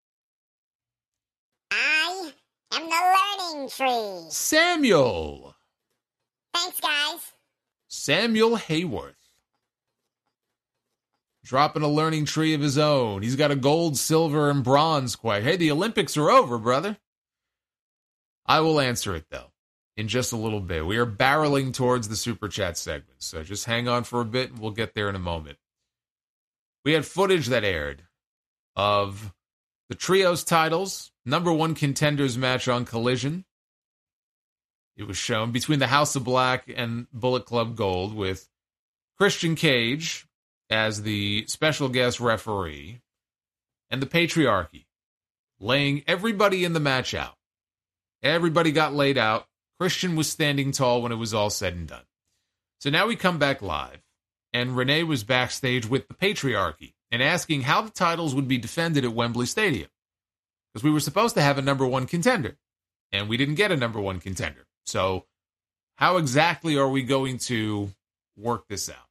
I am the learning tree. Samuel. Thanks, guys. Samuel Hayworth. Dropping a learning tree of his own. He's got a gold, silver, and bronze quite. Hey, the Olympics are over, brother. I will answer it, though, in just a little bit. We are barreling towards the Super Chat segment, so just hang on for a bit, and we'll get there in a moment. We had footage that aired of the Trios titles, #1 contenders match on Collision. It was shown between the House of Black and Bullet Club Gold with Christian Cage as the special guest referee and the Patriarchy laying everybody in the match out. Everybody got laid out. Christian was standing tall when it was all said and done. So now we come back live, and Renee was backstage with the Patriarchy and asking how the titles would be defended at Wembley Stadium. Because we were supposed to have a #1 contender, and we didn't get a #1 contender. So how exactly are we going to work this out?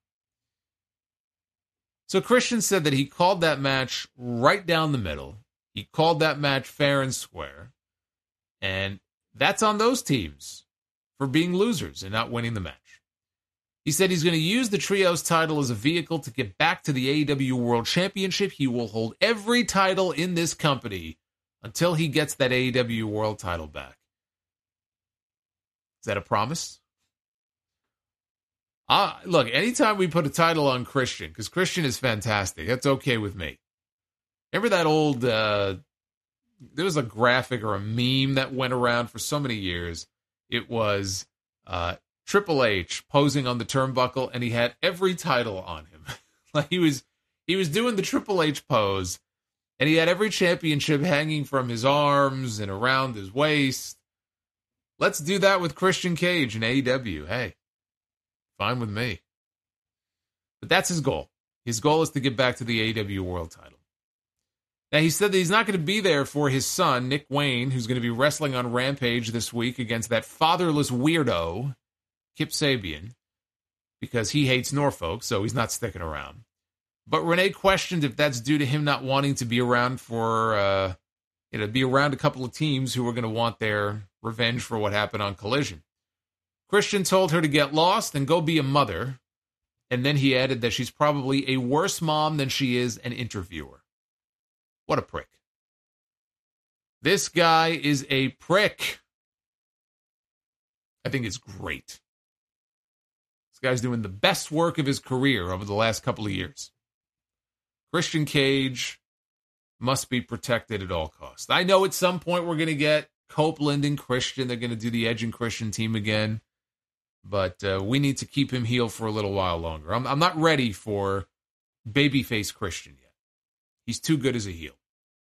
So Christian said that he called that match right down the middle. He called that match fair and square. And that's on those teams for being losers and not winning the match. He said he's going to use the Trios title as a vehicle to get back to the AEW World Championship. He will hold every title in this company until he gets that AEW World title back. Is that a promise? Look, anytime we put a title on Christian, because Christian is fantastic, that's okay with me. Remember that old, there was a graphic or a meme that went around for so many years. It was Triple H posing on the turnbuckle, and he had every title on him. Like he was doing the Triple H pose, and he had every championship hanging from his arms and around his waist. Let's do that with Christian Cage in AEW. Hey, fine with me. But that's his goal. His goal is to get back to the AEW World title. Now, he said that he's not going to be there for his son, Nick Wayne, who's going to be wrestling on Rampage this week against that fatherless weirdo, Kip Sabian, because he hates Norfolk, so he's not sticking around. But Renee questioned if that's due to him not wanting to be around for, be around a couple of teams who are going to want their revenge for what happened on Collision. Christian told her to get lost and go be a mother, and then he added that she's probably a worse mom than she is an interviewer. What a prick. This guy is a prick. I think it's great. This guy's doing the best work of his career over the last couple of years. Christian Cage must be protected at all costs. I know at some point we're going to get Copeland and Christian. They're going to do the Edge and Christian team again. But we need to keep him heel for a little while longer. I'm not ready for babyface Christian yet. He's too good as a heel.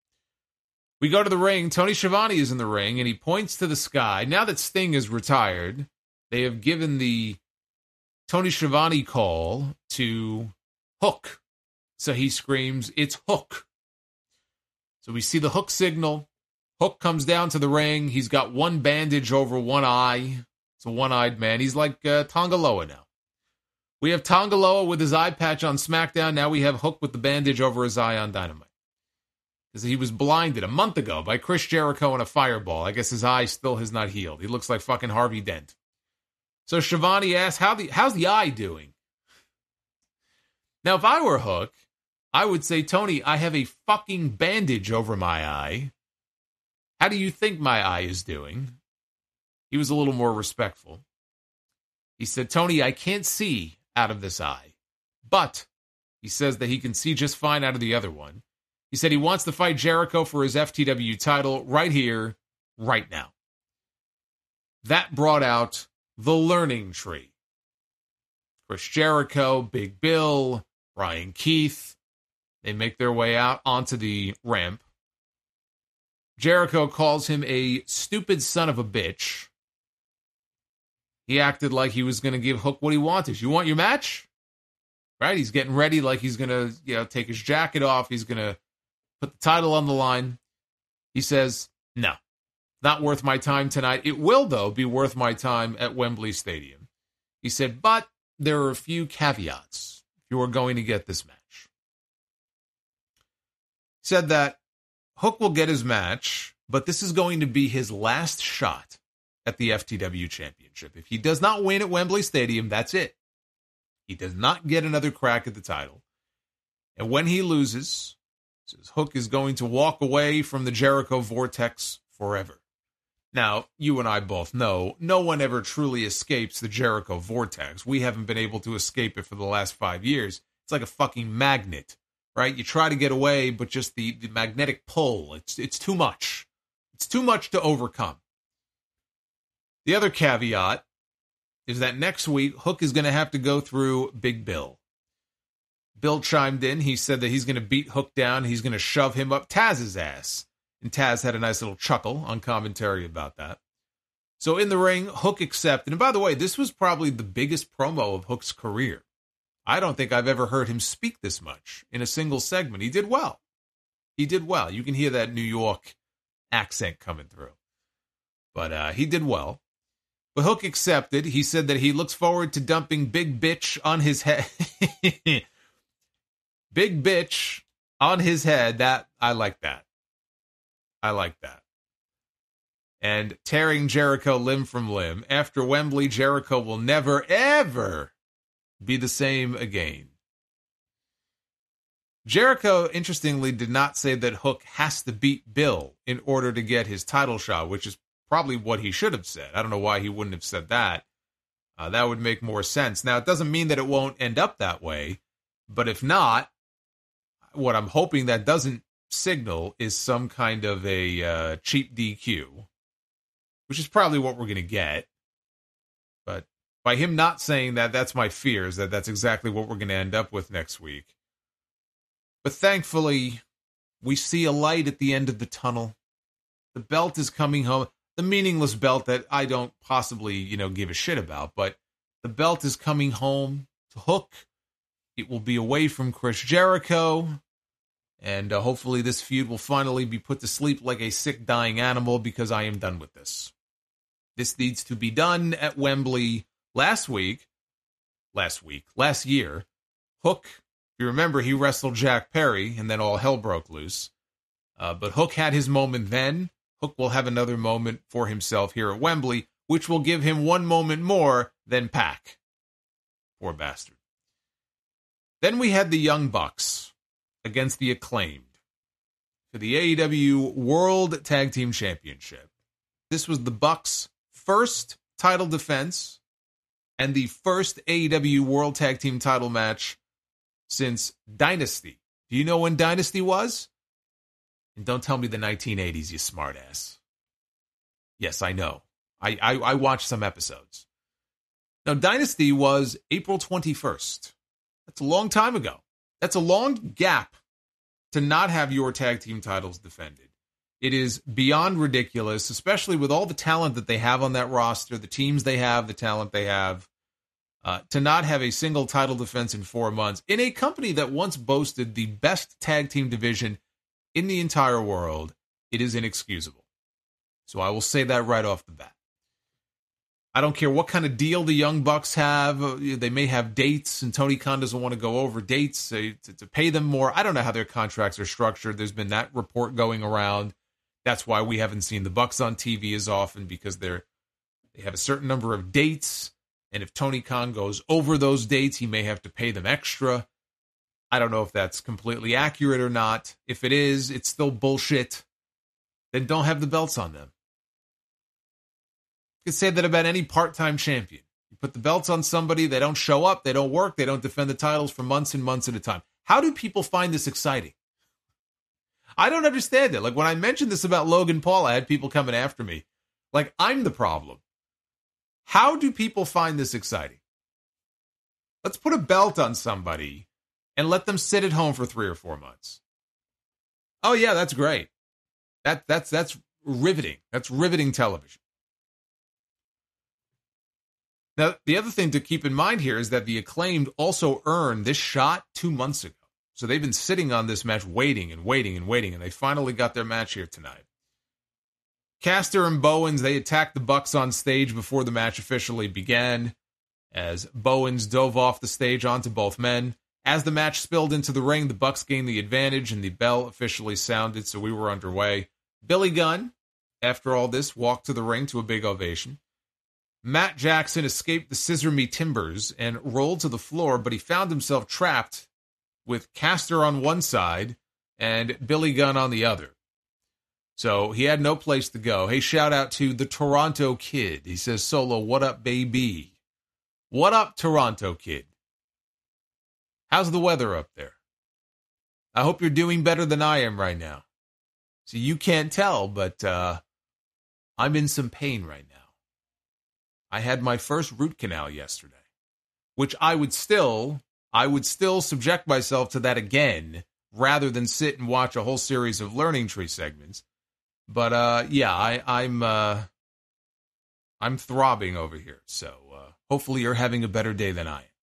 We go to the ring. Tony Schiavone is in the ring, and he points to the sky. Now that Sting is retired, they have given the Tony Schiavone call to Hook. So he screams, "It's Hook." So we see the Hook signal. Hook comes down to the ring. He's got one bandage over one eye. It's a one-eyed man. He's like Tonga Loa now. We have Tonga Loa with his eye patch on SmackDown. Now we have Hook with the bandage over his eye on Dynamite. Because he was blinded a month ago by Chris Jericho and a fireball. I guess his eye still has not healed. He looks like fucking Harvey Dent. So Schiavone asks, how's the eye doing? Now, if I were Hook, I would say, Tony, I have a fucking bandage over my eye. How do you think my eye is doing? He was a little more respectful. He said, Tony, I can't see out of this eye. But he says that he can see just fine out of the other one. He said he wants to fight Jericho for his FTW title right here, right now. That brought out the learning tree. Chris Jericho, Big Bill, Brian Keith. They make their way out onto the ramp. Jericho calls him a stupid son of a bitch. He acted like he was going to give Hook what he wanted. You want your match? Right? He's getting ready like he's going to, take his jacket off. He's going to put the title on the line. He says, no, not worth my time tonight. It will, though, be worth my time at Wembley Stadium. He said, but there are a few caveats if you are going to get this match. He said that Hook will get his match, but this is going to be his last shot at the FTW Championship. If he does not win at Wembley Stadium, that's it. He does not get another crack at the title. And when he loses, says Hook is going to walk away from the Jericho Vortex forever. Now, you and I both know no one ever truly escapes the Jericho Vortex. We haven't been able to escape it for the last 5 years. It's like a fucking magnet, right? You try to get away, but just the magnetic pull, it's too much. It's too much to overcome. The other caveat is that next week, Hook is going to have to go through Big Bill. Bill chimed in. He said that he's going to beat Hook down. He's going to shove him up Taz's ass. And Taz had a nice little chuckle on commentary about that. So in the ring, Hook accepted. And by the way, this was probably the biggest promo of Hook's career. I don't think I've ever heard him speak this much in a single segment. He did well. He did well. You can hear that New York accent coming through. But he did well. But Hook accepted. He said that he looks forward to dumping Big Bitch on his head. Big Bitch on his head. I like that. I like that. And tearing Jericho limb from limb. After Wembley, Jericho will never, ever be the same again. Jericho, interestingly, did not say that Hook has to beat Bill in order to get his title shot, which is probably what he should have said. I don't know why he wouldn't have said that. That would make more sense. Now, it doesn't mean that it won't end up that way, but if not, what I'm hoping that doesn't signal is some kind of a cheap DQ, which is probably what we're going to get. But by him not saying that, that's my fear, is that that's exactly what we're going to end up with next week. But thankfully, we see a light at the end of the tunnel. The belt is coming home. the meaningless belt that I don't possibly, give a shit about. But the belt is coming home to Hook. It will be away from Chris Jericho. And hopefully this feud will finally be put to sleep like a sick, dying animal, because I am done with this. This needs to be done at Wembley. Last year, Hook, if you remember, he wrestled Jack Perry, and then all hell broke loose. But Hook had his moment then. Hook will have another moment for himself here at Wembley, which will give him one moment more than Pac. Poor bastard. Then we had the Young Bucks against the Acclaimed for the AEW World Tag Team Championship. This was the Bucks' first title defense and the first AEW World Tag Team title match since Dynasty. Do you know when Dynasty was? And don't tell me the 1980s, you smartass. Yes, I know. I watched some episodes. Now, Dynasty was April 21st. That's a long time ago. That's a long gap to not have your tag team titles defended. It is beyond ridiculous, especially with all the talent that they have on that roster, the teams they have, the talent they have, to not have a single title defense in 4 months in a company that once boasted the best tag team division in the entire world. It is inexcusable. So I will say that right off the bat. I don't care what kind of deal the Young Bucks have. They may have dates, and Tony Khan doesn't want to go over dates to pay them more. I don't know how their contracts are structured. There's been that report going around. That's why we haven't seen the Bucks on TV as often, because they have a certain number of dates, and if Tony Khan goes over those dates, he may have to pay them extra. I don't know if that's completely accurate or not. If it is, it's still bullshit. Then don't have the belts on them. You could say that about any part-time champion. You put the belts on somebody, they don't show up, they don't work, they don't defend the titles for months and months at a time. How do people find this exciting? I don't understand it. Like, when I mentioned this about Logan Paul, I had people coming after me. Like, I'm the problem. How do people find this exciting? Let's put a belt on somebody and let them sit at home for 3 or 4 months. Oh, yeah, that's great. That's riveting. That's riveting television. Now, the other thing to keep in mind here is that the Acclaimed also earned this shot 2 months ago. So they've been sitting on this match waiting, and they finally got their match here tonight. Caster and Bowens, they attacked the Bucks on stage before the match officially began, as Bowens dove off the stage onto both men. As the match spilled into the ring, the Bucks gained the advantage, and the bell officially sounded, so we were underway. Billy Gunn, after all this, walked to the ring to a big ovation. Matt Jackson escaped the Scissor Me Timbers and rolled to the floor, but he found himself trapped with Caster on one side and Billy Gunn on the other. So he had no place to go. Hey, shout out to the Toronto Kid. He says, Solo, what up, baby? What up, Toronto Kid? How's the weather up there? I hope you're doing better than I am right now. So you can't tell, but I'm in some pain right now. I had my first root canal yesterday, which I would still subject myself to that again, rather than sit and watch a whole series of Learning Tree segments. But I'm throbbing over here, so hopefully you're having a better day than I am.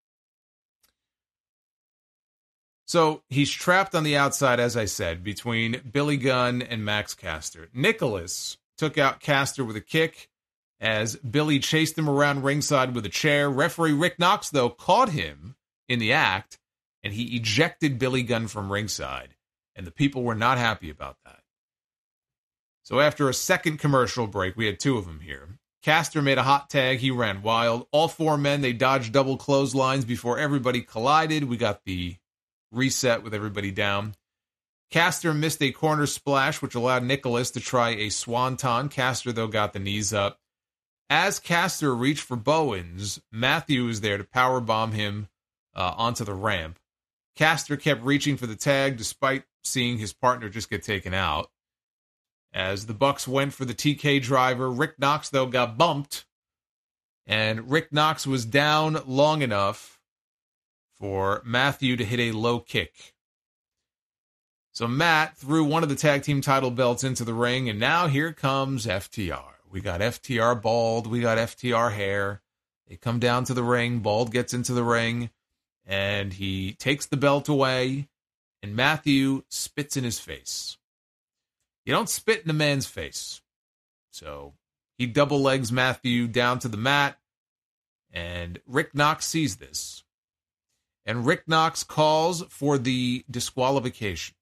So he's trapped on the outside, as I said, between Billy Gunn and Max Caster. Nicholas took out Caster with a kick as Billy chased him around ringside with a chair. Referee Rick Knox, though, caught him in the act, and he ejected Billy Gunn from ringside, and the people were not happy about that. So after a second commercial break, we had 2 of them here. Caster made a hot tag. He ran wild. All 4 men, they dodged double clotheslines before everybody collided. We got the reset with everybody down. Caster missed a corner splash, which allowed Nicholas to try a swanton. Caster, though, got the knees up. As Caster reached for Bowens, Matthew was there to powerbomb him onto the ramp. Caster kept reaching for the tag despite seeing his partner just get taken out. As the Bucks went for the TK driver, Rick Knox, though, got bumped. And Rick Knox was down long enough for Matthew to hit a low kick. So Matt threw one of the tag team title belts into the ring, and now here comes FTR. We got FTR bald. We got FTR hair. They come down to the ring. Bald gets into the ring, and he takes the belt away, and Matthew spits in his face. You don't spit in a man's face. So he double legs Matthew down to the mat, and Rick Knox sees this. And Rick Knox calls for the disqualification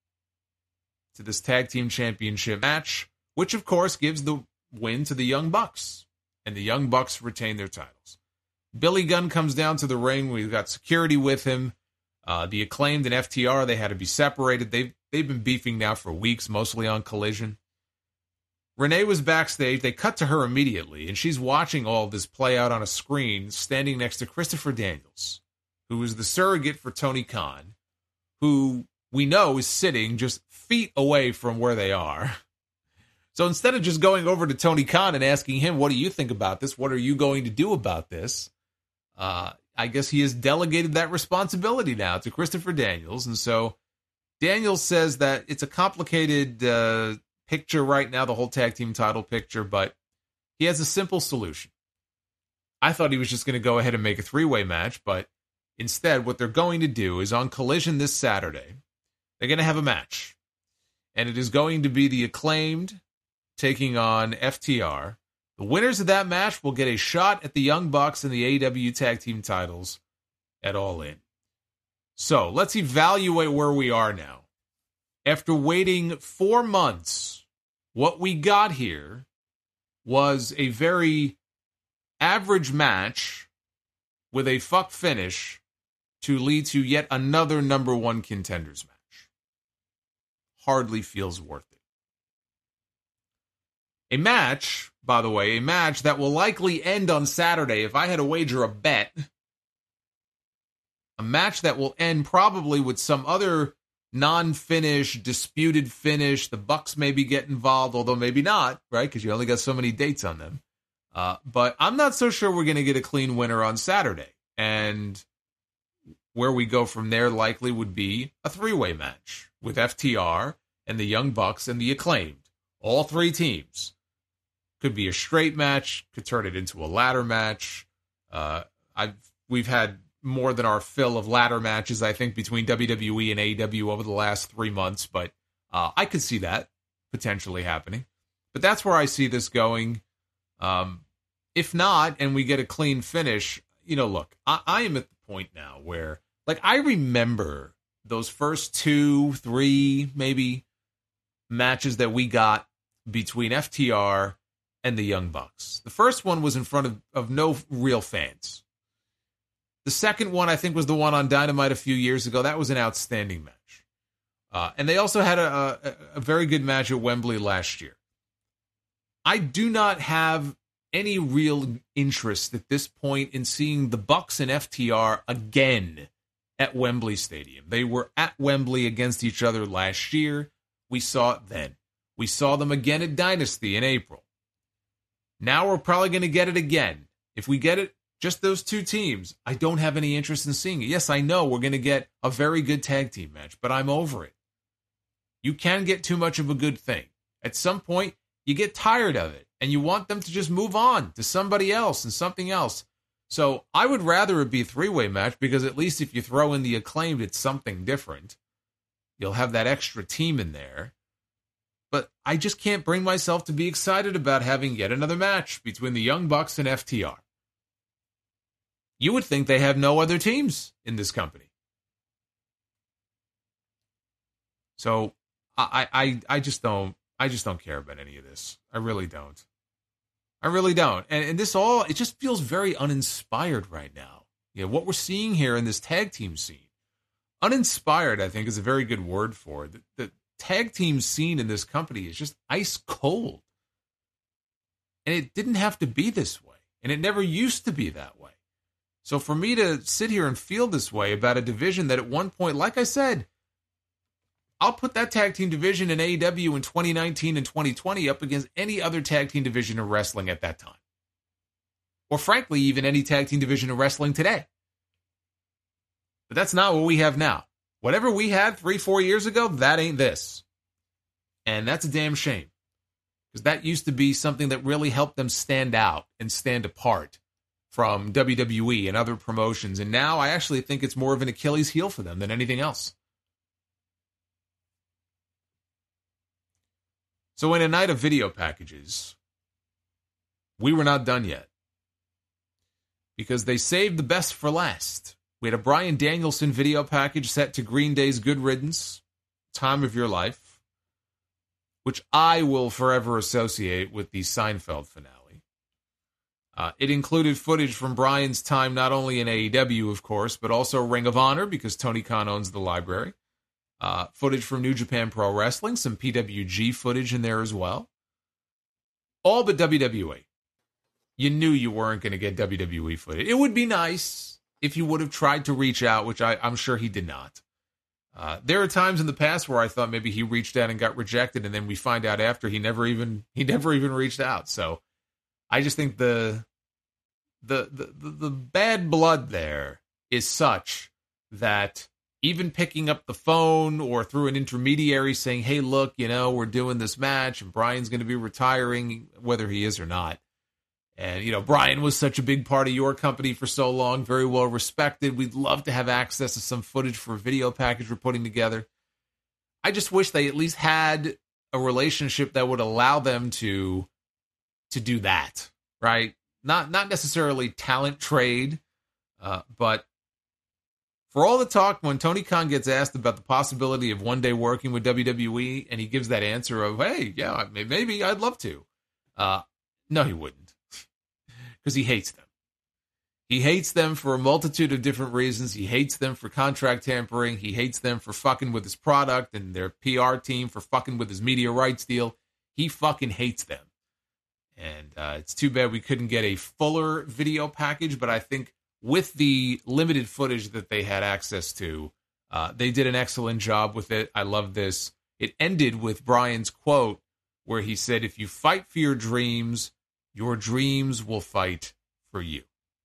to this tag team championship match, which of course gives the win to the Young Bucks. And the Young Bucks retain their titles. Billy Gunn comes down to the ring. We've got security with him. The Acclaimed and FTR, they had to be separated. They've been beefing now for weeks, mostly on Collision. Renee was backstage. They cut to her immediately, and she's watching all of this play out on a screen, standing next to Christopher Daniels, who is the surrogate for Tony Khan, who we know is sitting just feet away from where they are. So instead of just going over to Tony Khan and asking him, what do you think about this? What are you going to do about this? I guess he has delegated that responsibility now to Christopher Daniels. And so Daniels says that it's a complicated picture right now, the whole tag team title picture, but he has a simple solution. I thought he was just going to go ahead and make a three-way match, but instead what they're going to do is on Collision this Saturday, they're going to have a match. And it is going to be the Acclaimed taking on FTR. The winners of that match will get a shot at the Young Bucks and the AEW tag team titles at All In. So let's evaluate where we are now. After waiting 4 months, what we got here was a very average match with a fuck finish to lead to yet another number one contenders match. Hardly feels worth it. A match, by the way, a match that will likely end on Saturday. If I had to wager a bet, a match that will end probably with some other non-finish, disputed finish. The Bucks maybe get involved, although maybe not, right? Because you only got so many dates on them. But I'm not so sure we're going to get a clean winner on Saturday. And where we go from there likely would be a three-way match with FTR and the Young Bucks and the Acclaimed. All three teams. Could be a straight match, could turn it into a ladder match. We've had more than our fill of ladder matches, I think, between WWE and AEW over the last 3 months, but I could see that potentially happening. But that's where I see this going. If not, and we get a clean finish, look, I am at the point now where, I remember those first 2, 3, maybe matches that we got between FTR and the Young Bucks. The first one was in front of no real fans. The second one, I think, was the one on Dynamite a few years ago. That was an outstanding match. And they also had a very good match at Wembley last year. I do not have any real interest at this point in seeing the Bucks and FTR again at Wembley Stadium. They were at Wembley against each other last year. We saw it then. We saw them again at Dynasty in April. Now we're probably going to get it again. If we get it, just those two teams, I don't have any interest in seeing it. Yes, I know we're going to get a very good tag team match, but I'm over it. You can get too much of a good thing. At some point, you get tired of it, and you want them to just move on to somebody else and something else. So I would rather it be a three-way match, because at least if you throw in the Acclaimed, it's something different. You'll have that extra team in there. But I just can't bring myself to be excited about having yet another match between the Young Bucks and FTR. You would think they have no other teams in this company. So I just don't care about any of this. I really don't. And this all, it just feels very uninspired right now. What we're seeing here in this tag team scene. Uninspired, I think, is a very good word for it. The tag team scene in this company is just ice cold. And it didn't have to be this way. And it never used to be that way. So for me to sit here and feel this way about a division that at one point, like I said, I'll put that tag team division in AEW in 2019 and 2020 up against any other tag team division in wrestling at that time. Or frankly, even any tag team division in wrestling today. But that's not what we have now. Whatever we had 3-4 years ago, that ain't this. And that's a damn shame. Because that used to be something that really helped them stand out and stand apart from WWE and other promotions. And now I actually think it's more of an Achilles heel for them than anything else. So in a night of video packages, we were not done yet. Because they saved the best for last. We had a Bryan Danielson video package set to Green Day's Good Riddance, Time of Your Life, which I will forever associate with the Seinfeld finale. It included footage from Bryan's time not only in AEW, of course, but also Ring of Honor, because Tony Khan owns the library. Footage from New Japan Pro Wrestling, some PWG footage in there as well. All but WWE. You knew you weren't going to get WWE footage. It would be nice if you would have tried to reach out, which I'm sure he did not. There are times in the past where I thought maybe he reached out and got rejected, and then we find out after he never even reached out. So I just think the bad blood there is such that even picking up the phone or through an intermediary saying, hey, look, we're doing this match and Bryan's going to be retiring, whether he is or not. And, Bryan was such a big part of your company for so long, very well respected. We'd love to have access to some footage for a video package we're putting together. I just wish they at least had a relationship that would allow them to do that, right? Not necessarily talent trade, but for all the talk, when Tony Khan gets asked about the possibility of one day working with WWE, and he gives that answer of, hey, yeah, maybe I'd love to. No, he wouldn't. Because he hates them. He hates them for a multitude of different reasons. He hates them for contract tampering. He hates them for fucking with his product and their PR team for fucking with his media rights deal. He fucking hates them. And it's too bad we couldn't get a fuller video package, but I think with the limited footage that they had access to, they did an excellent job with it. I love this. It ended with Bryan's quote where he said, if you fight for your dreams will fight for you.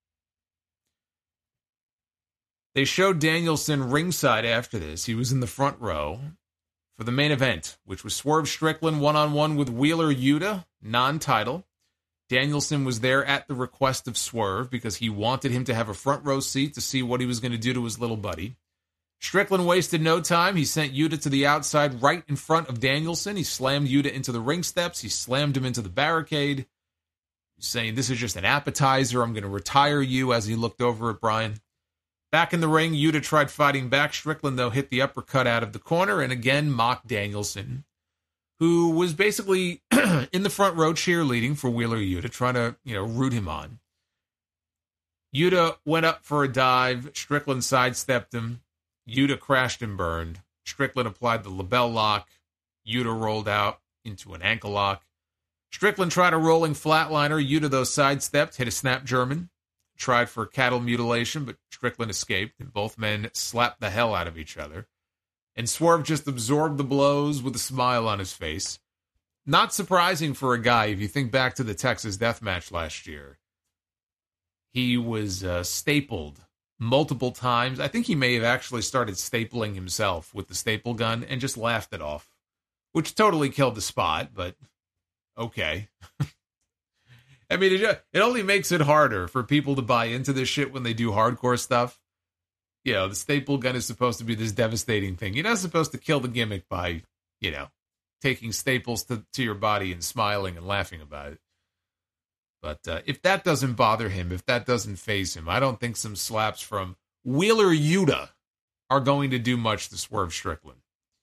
They showed Danielson ringside after this. He was in the front row for the main event, which was Swerve Strickland one-on-one with Wheeler Yuta, non-title. Danielson was there at the request of Swerve because he wanted him to have a front row seat to see what he was going to do to his little buddy. Strickland wasted no time. He sent Yuta to the outside right in front of Danielson. He slammed Yuta into the ring steps. He slammed him into the barricade, saying, this is just an appetizer. I'm going to retire you, as he looked over at Bryan. Back in the ring, Yuta tried fighting back. Strickland, though, hit the uppercut out of the corner and again mocked Danielson, who was basically in the front row cheerleading for Wheeler Yuta, trying to, root him on. Yuta went up for a dive. Strickland sidestepped him. Yuta crashed and burned. Strickland applied the label lock. Yuta rolled out into an ankle lock. Strickland tried a rolling flatliner. Yuta, though, sidestepped, hit a snap German. Tried for cattle mutilation, but Strickland escaped, and both men slapped the hell out of each other. And Swerve just absorbed the blows with a smile on his face. Not surprising for a guy, if you think back to the Texas Death Match last year. He was stapled multiple times. I think he may have actually started stapling himself with the staple gun and just laughed it off, which totally killed the spot, but okay. I mean, it only makes it harder for people to buy into this shit when they do hardcore stuff. The staple gun is supposed to be this devastating thing. You're not supposed to kill the gimmick by, taking staples to your body and smiling and laughing about it. But if that doesn't bother him, if that doesn't faze him, I don't think some slaps from Wheeler Yuta are going to do much to Swerve Strickland.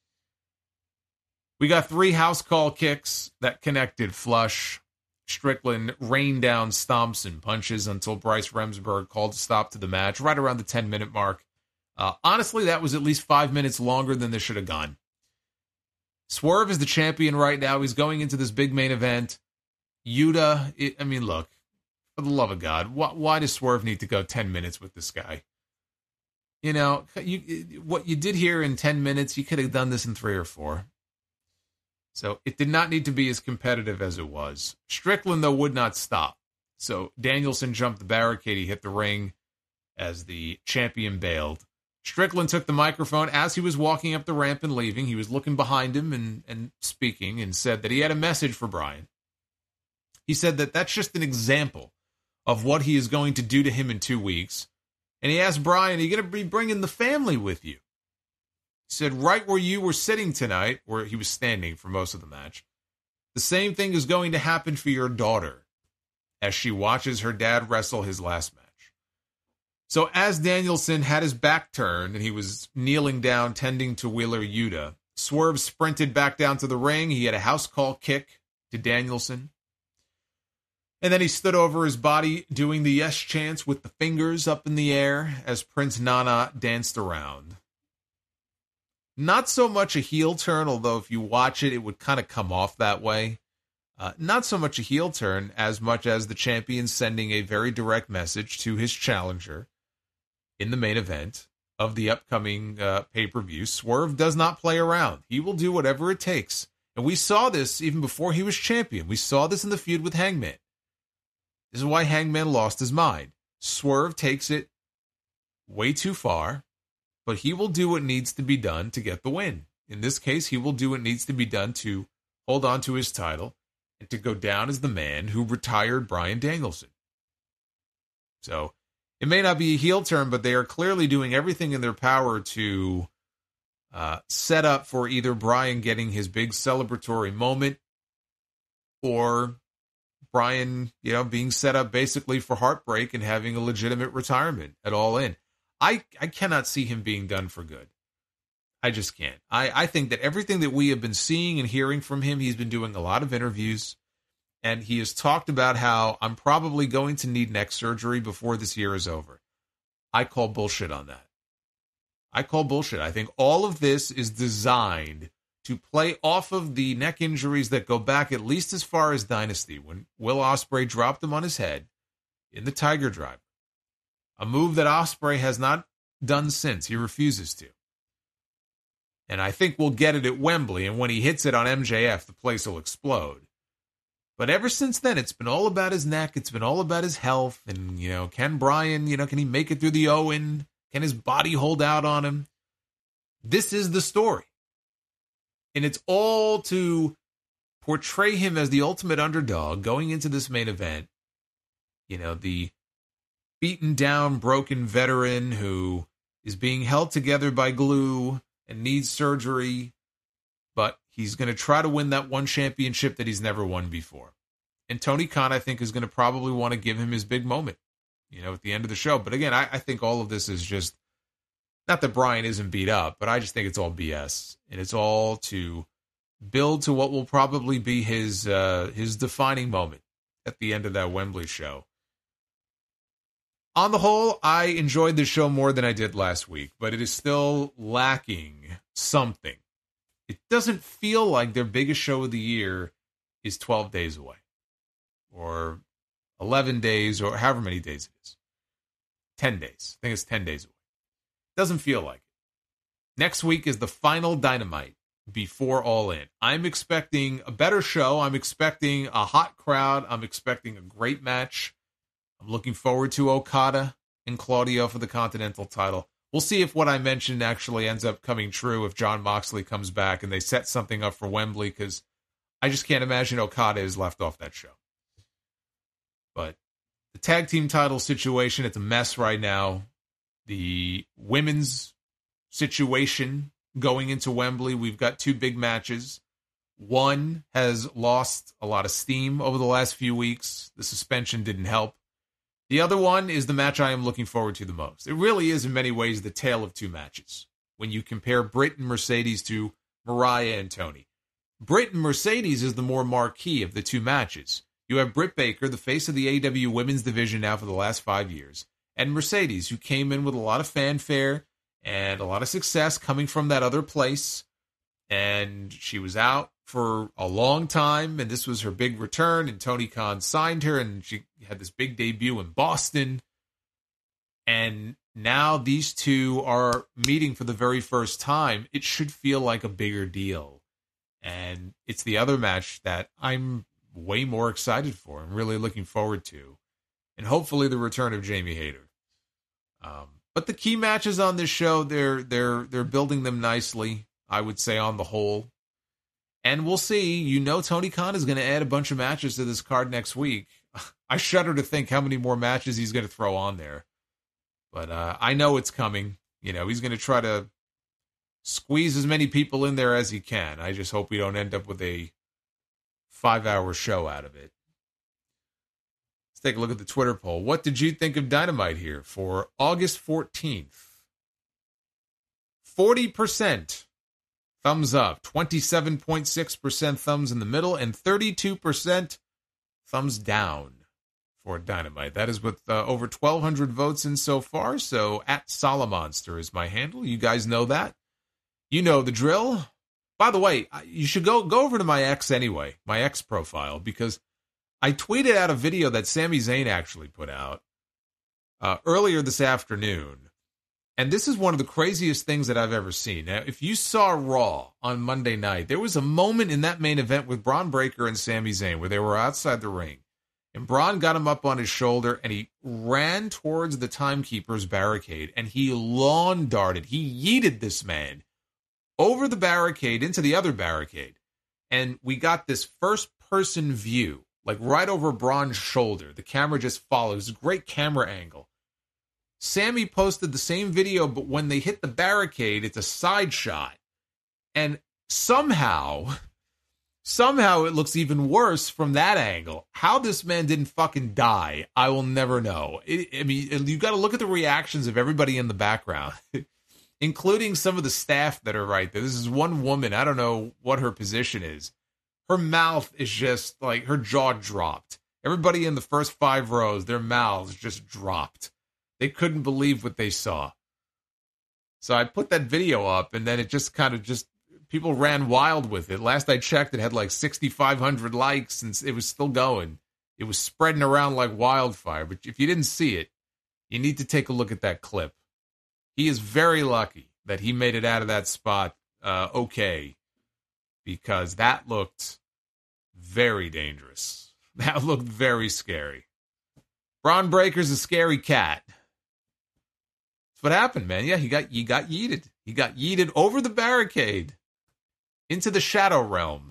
We got 3 house call kicks that connected flush. Strickland rained down stomps and punches until Bryce Remsburg called a stop to the match right around the 10-minute mark. Honestly, that was at least 5 minutes longer than this should have gone. Swerve is the champion right now. He's going into this big main event. Yuta, look, for the love of God, why does Swerve need to go 10 minutes with this guy? What you did here in 10 minutes, you could have done this in 3 or 4. So it did not need to be as competitive as it was. Strickland, though, would not stop. So Danielson jumped the barricade. He hit the ring as the champion bailed. Strickland took the microphone as he was walking up the ramp and leaving. He was looking behind him and speaking, and said that he had a message for Bryan. He said that that's just an example of what he is going to do to him in 2 weeks. And he asked Bryan, are you going to be bringing the family with you? He said, right where you were sitting tonight, where he was standing for most of the match, the same thing is going to happen for your daughter as she watches her dad wrestle his last match. So as Danielson had his back turned and he was kneeling down tending to Wheeler Yuta, Swerve sprinted back down to the ring. He had a house call kick to Danielson. And then he stood over his body doing the yes chants with the fingers up in the air as Prince Nana danced around. Not so much a heel turn, although if you watch it, it would kind of come off that way. Not so much a heel turn as much as the champion sending a very direct message to his challenger in the main event of the upcoming pay-per-view. Swerve does not play around. He will do whatever it takes. And we saw this even before he was champion. We saw this in the feud with Hangman. This is why Hangman lost his mind. Swerve takes it way too far, but he will do what needs to be done to get the win. In this case, he will do what needs to be done to hold on to his title and to go down as the man who retired Bryan Danielson. So it may not be a heel turn, but they are clearly doing everything in their power to set up for either Bryan getting his big celebratory moment or Bryan, being set up basically for heartbreak and having a legitimate retirement at All In. I cannot see him being done for good. I just can't. I think that everything that we have been seeing and hearing from him, he's been doing a lot of interviews, and he has talked about how I'm probably going to need neck surgery before this year is over. I call bullshit on that. I call bullshit. I think all of this is designed to play off of the neck injuries that go back at least as far as Dynasty, when Will Ospreay dropped him on his head in the Tiger Driver. A move that Ospreay has not done since. He refuses to. And I think we'll get it at Wembley, and when he hits it on MJF, the place will explode. But ever since then, it's been all about his neck. It's been all about his health. And, can Bryan, can he make it through the Owen? Can his body hold out on him? This is the story. And it's all to portray him as the ultimate underdog going into this main event. The beaten down, broken veteran who is being held together by glue and needs surgery, but he's going to try to win that one championship that he's never won before. And Tony Khan, I think, is going to probably want to give him his big moment, at the end of the show. But again, I think all of this is just, not that Bryan isn't beat up, but I just think it's all BS. And it's all to build to what will probably be his defining moment at the end of that Wembley show. On the whole, I enjoyed the show more than I did last week, but it is still lacking something. It doesn't feel like their biggest show of the year is 12 days away, or 11 days, or however many days it is. 10 days. I think it's 10 days away. Doesn't feel like it. Next week is the final Dynamite before All In. I'm expecting a better show. I'm expecting a hot crowd. I'm expecting a great match. I'm looking forward to Okada and Claudio for the Continental title. We'll see if what I mentioned actually ends up coming true, if Jon Moxley comes back and they set something up for Wembley, because I just can't imagine Okada is left off that show. But the tag team title situation, it's a mess right now. The women's situation going into Wembley, we've got two big matches. One has lost a lot of steam over the last few weeks. The suspension didn't help. The other one is the match I am looking forward to the most. It really is in many ways the tale of two matches. When you compare Britt and Mercedes to Mariah and Tony. Britt and Mercedes is the more marquee of the two matches. You have Britt Baker, the face of the AEW women's division now for the last 5 years, and Mercedes, who came in with a lot of fanfare and a lot of success coming from that other place. And she was out for a long time, and this was her big return, and Tony Khan signed her, and she had this big debut in Boston. And now these two are meeting for the very first time. It should feel like a bigger deal. And it's the other match that I'm way more excited for. I'm really looking forward to. And hopefully the return of Jamie Hayter. But the key matches on this show, they're building them nicely, I would say, on the whole. And we'll see. You know Tony Khan is going to add a bunch of matches to this card next week. I shudder to think how many more matches he's going to throw on there. But I know it's coming. You know, he's going to try to squeeze as many people in there as he can. I just hope we don't end up with a 5-hour show out of it. Let's take a look at the Twitter poll. What did you think of Dynamite here for August 14th? 40% thumbs up, 27.6% thumbs in the middle, and 32% thumbs down for Dynamite. That is with over 1,200 votes in so far. So at Solomonster is my handle. You guys know that. You know the drill. By the way, you should go over to my X anyway, my X profile, because I tweeted out a video that Sami Zayn actually put out earlier this afternoon. And this is one of the craziest things that I've ever seen. Now, if you saw Raw on Monday night, there was a moment in that main event with Braun Breaker and Sami Zayn where they were outside the ring. And Braun got him up on his shoulder, and he ran towards the Timekeeper's barricade, and he lawn darted. He yeeted this man over the barricade into the other barricade. And we got this first-person view, like right over Braun's shoulder. The camera just follows. Great camera angle. Sammy posted the same video, but when they hit the barricade, it's a side shot. And somehow it looks even worse from that angle. How this man didn't fucking die, I will never know. I mean, you got to look at the reactions of everybody in the background, including some of the staff that are right there. This is one woman. I don't know what her position is. Her mouth is just like, her jaw dropped. Everybody in the first 5 rows, their mouths just dropped. They couldn't believe what they saw. So I put that video up, and then it just kind of people ran wild with it. Last I checked, it had like 6,500 likes, and it was still going. It was spreading around like wildfire. But if you didn't see it, you need to take a look at that clip. He is very lucky that he made it out of that spot okay, because that looked very dangerous. That looked very scary. Braun Breaker's a scary cat. That's what happened, man. Yeah, he got yeeted. He got yeeted over the barricade into the Shadow Realm.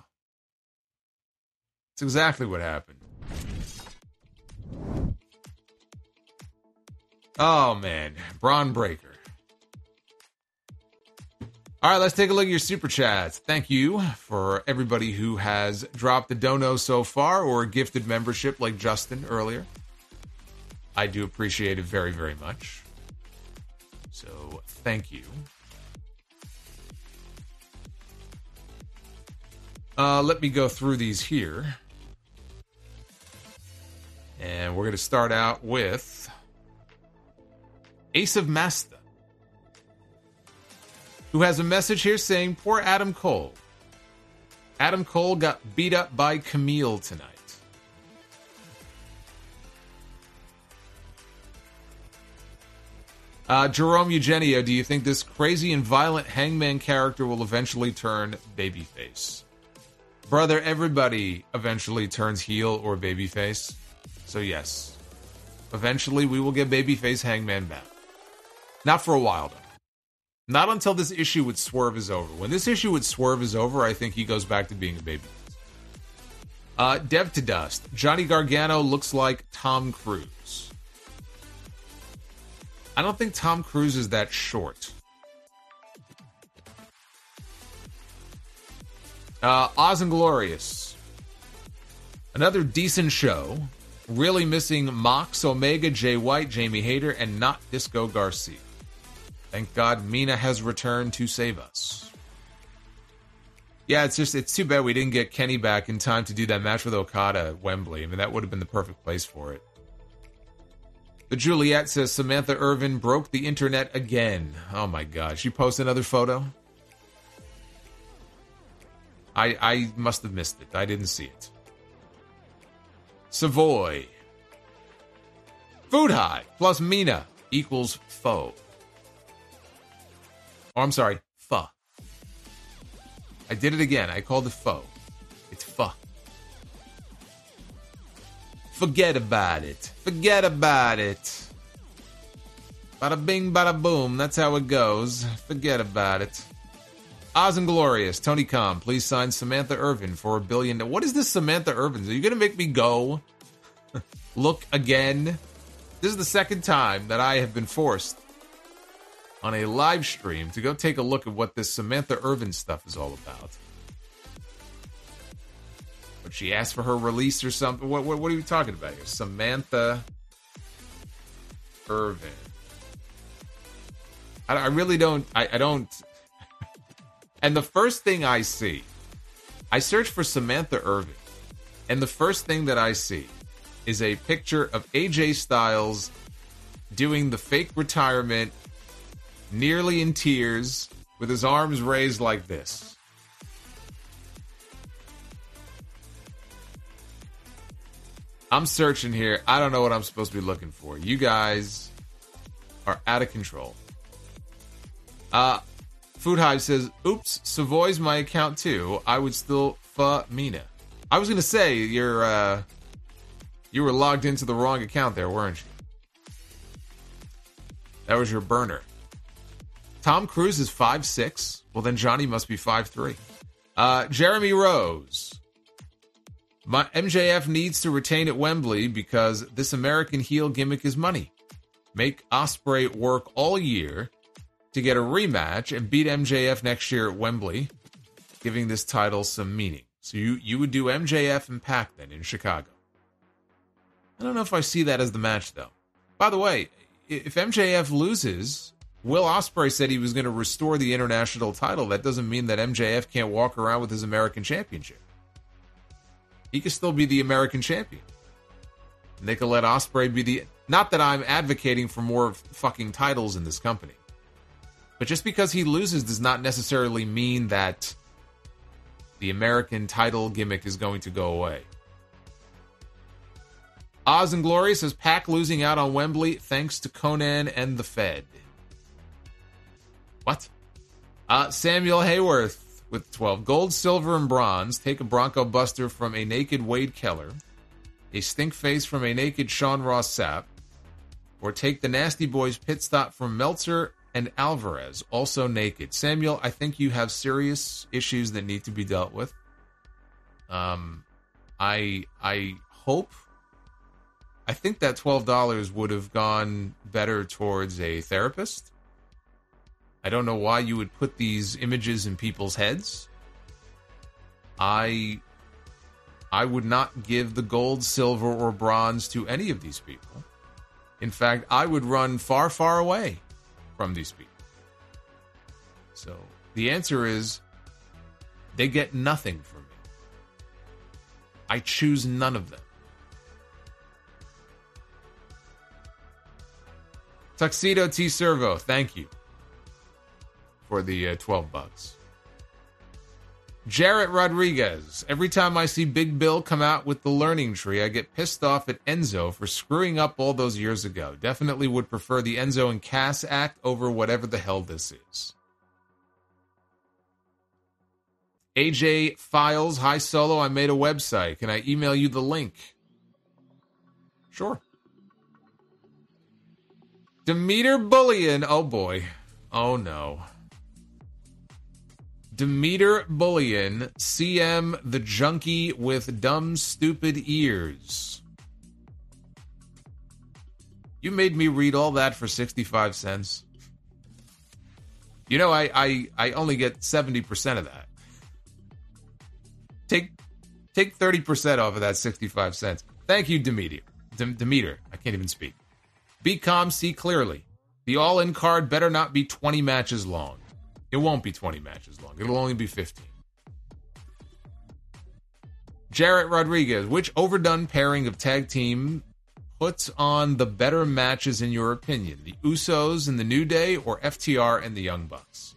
That's exactly what happened. Oh, man. Braun Breaker. All right, let's take a look at your super chats. Thank you for everybody who has dropped a dono so far or gifted membership like Justin earlier. I do appreciate it very, very much. So, thank you. Let me go through these here. And we're going to start out with Ace of Masta, who has a message here saying, poor Adam Cole. Adam Cole got beat up by Camille tonight. Jerome Eugenio, do you think this crazy and violent Hangman character will eventually turn babyface? Brother, everybody eventually turns heel or babyface. So yes, eventually we will get babyface Hangman back. Not for a while, though. Not until this issue with Swerve is over. When this issue with Swerve is over, I think he goes back to being a babyface. Dev to Dust. Johnny Gargano looks like Tom Cruise. I don't think Tom Cruise is that short. Oz and Glorious. Another decent show. Really missing Mox, Omega, Jay White, Jamie Hayter, and not Disco Garcia. Thank God Mina has returned to save us. Yeah, it's too bad we didn't get Kenny back in time to do that match with Okada at Wembley. I mean, that would have been the perfect place for it. The Juliet says Samantha Irvin broke the internet again. Oh my God. She posted another photo? I must have missed it. I didn't see it. Savoy. Food High plus Mina equals foe. Oh, I'm sorry. Pho. I did it again. I called it foe. It's pho. Forget about it. Forget about it. Bada bing, bada boom. That's how it goes. Forget about it. Oz and Glorious. Tony Khan, please sign Samantha Irvin for $1 billion. What is this Samantha Irvin? Are you going to make me go look again? This is the second time that I have been forced on a live stream to go take a look at what this Samantha Irvin stuff is all about. But she asked for her release or something. What are you talking about here? Samantha Irvin. I really don't. I don't. And the first thing I see, I search for Samantha Irvin, and the first thing that I see is a picture of AJ Styles doing the fake retirement, nearly in tears, with his arms raised like this. I'm searching here. I don't know what I'm supposed to be looking for. You guys are out of control. Food Hive says, oops, Savoy's my account too. I would still Mina. I was going to say, you were logged into the wrong account there, weren't you? That was your burner. Tom Cruise is 5'6". Well, then Johnny must be 5'3". Jeremy Rose. MJF needs to retain at Wembley because this American heel gimmick is money. Make Ospreay work all year to get a rematch and beat MJF next year at Wembley, giving this title some meaning. So you would do MJF and Pac then in Chicago. I don't know if I see that as the match, though. By the way, if MJF loses, Will Ospreay said he was going to restore the international title. That doesn't mean that MJF can't walk around with his American championship. He could still be the American champion. And they could let Ospreay be the... Not that I'm advocating for more fucking titles in this company. But just because he loses does not necessarily mean that the American title gimmick is going to go away. Oz and Glory says, Pac losing out on Wembley thanks to Conan and the Fed. What? Samuel Hayworth with 12. Gold, silver, and bronze. Take a Bronco Buster from a naked Wade Keller. A stink face from a naked Sean Ross Sapp. Or take the Nasty Boys pit stop from Meltzer and Alvarez, also naked. Samuel, I think you have serious issues that need to be dealt with. I hope... I think that $12 would have gone better towards a therapist. I don't know why you would put these images in people's heads. I would not give the gold, silver, or bronze to any of these people. In fact, I would run far, far away from these people. So the answer is they get nothing from me. I choose none of them. Tuxedo T Servo, thank you for the $12. Jarrett Rodriguez. Every time I see Big Bill come out with the learning tree, I get pissed off at Enzo for screwing up all those years ago. Definitely would prefer the Enzo and Cass act over whatever the hell this is. AJ Files, hi Solo, I made a website. Can I email you the link? Sure. Demeter Bullion, oh boy. Oh no. Demeter Bullion, CM the junkie with dumb, stupid ears. You made me read all that for 65 cents. You know, I only get 70% of that. Take 30% off of that 65 cents. Thank you, Demeter. Demeter, I can't even speak. Be calm, see clearly. The all-in card better not be 20 matches long. It won't be 20 matches long. It'll only be 15. Jarrett Rodriguez, which overdone pairing of tag team puts on the better matches in your opinion? The Usos and the New Day or FTR and the Young Bucks?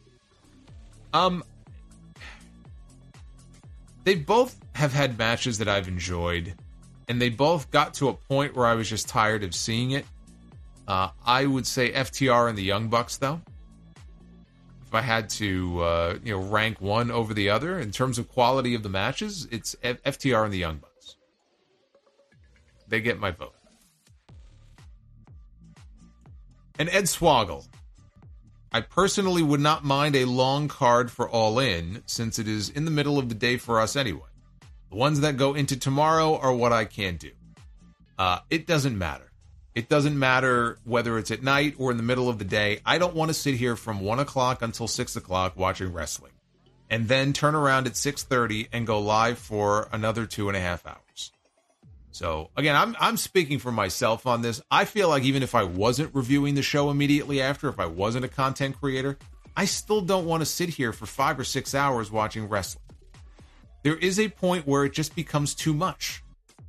They both have had matches that I've enjoyed, and they both got to a point where I was just tired of seeing it. I would say FTR and the Young Bucks, though. If I had to, rank one over the other in terms of quality of the matches, it's FTR and the Young Bucks. They get my vote. And Ed Swoggle. I personally would not mind a long card for All In, since it is in the middle of the day for us anyway. The ones that go into tomorrow are what I can't do. It doesn't matter. It doesn't matter whether it's at night or in the middle of the day. I don't want to sit here from 1 o'clock until 6 o'clock watching wrestling, and then turn around at 6:30 and go live for another 2.5 hours. So, again, I'm speaking for myself on this. I feel like even if I wasn't reviewing the show immediately after, if I wasn't a content creator, I still don't want to sit here for 5 or 6 hours watching wrestling. There is a point where it just becomes too much.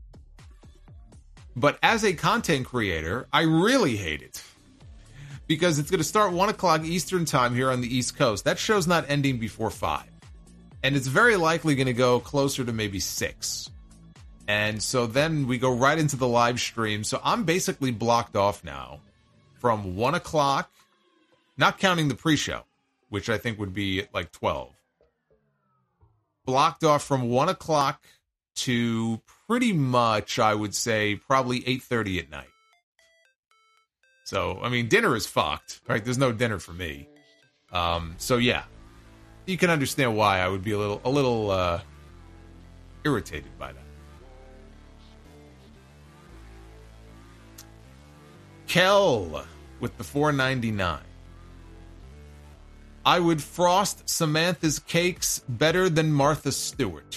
But as a content creator, I really hate it. Because it's going to start 1 o'clock Eastern time here on the East Coast. That show's not ending before 5. And it's very likely going to go closer to maybe 6. And so then we go right into the live stream. So I'm basically blocked off now from 1 o'clock, not counting the pre-show, which I think would be like 12. Blocked off from 1 o'clock to pretty much, I would say, probably 8:30 at night. So, I mean, dinner is fucked, right? There's no dinner for me. So yeah, you can understand why I would be a little irritated by that. Kel with the $4.99. I would frost Samantha's cakes better than Martha Stewart.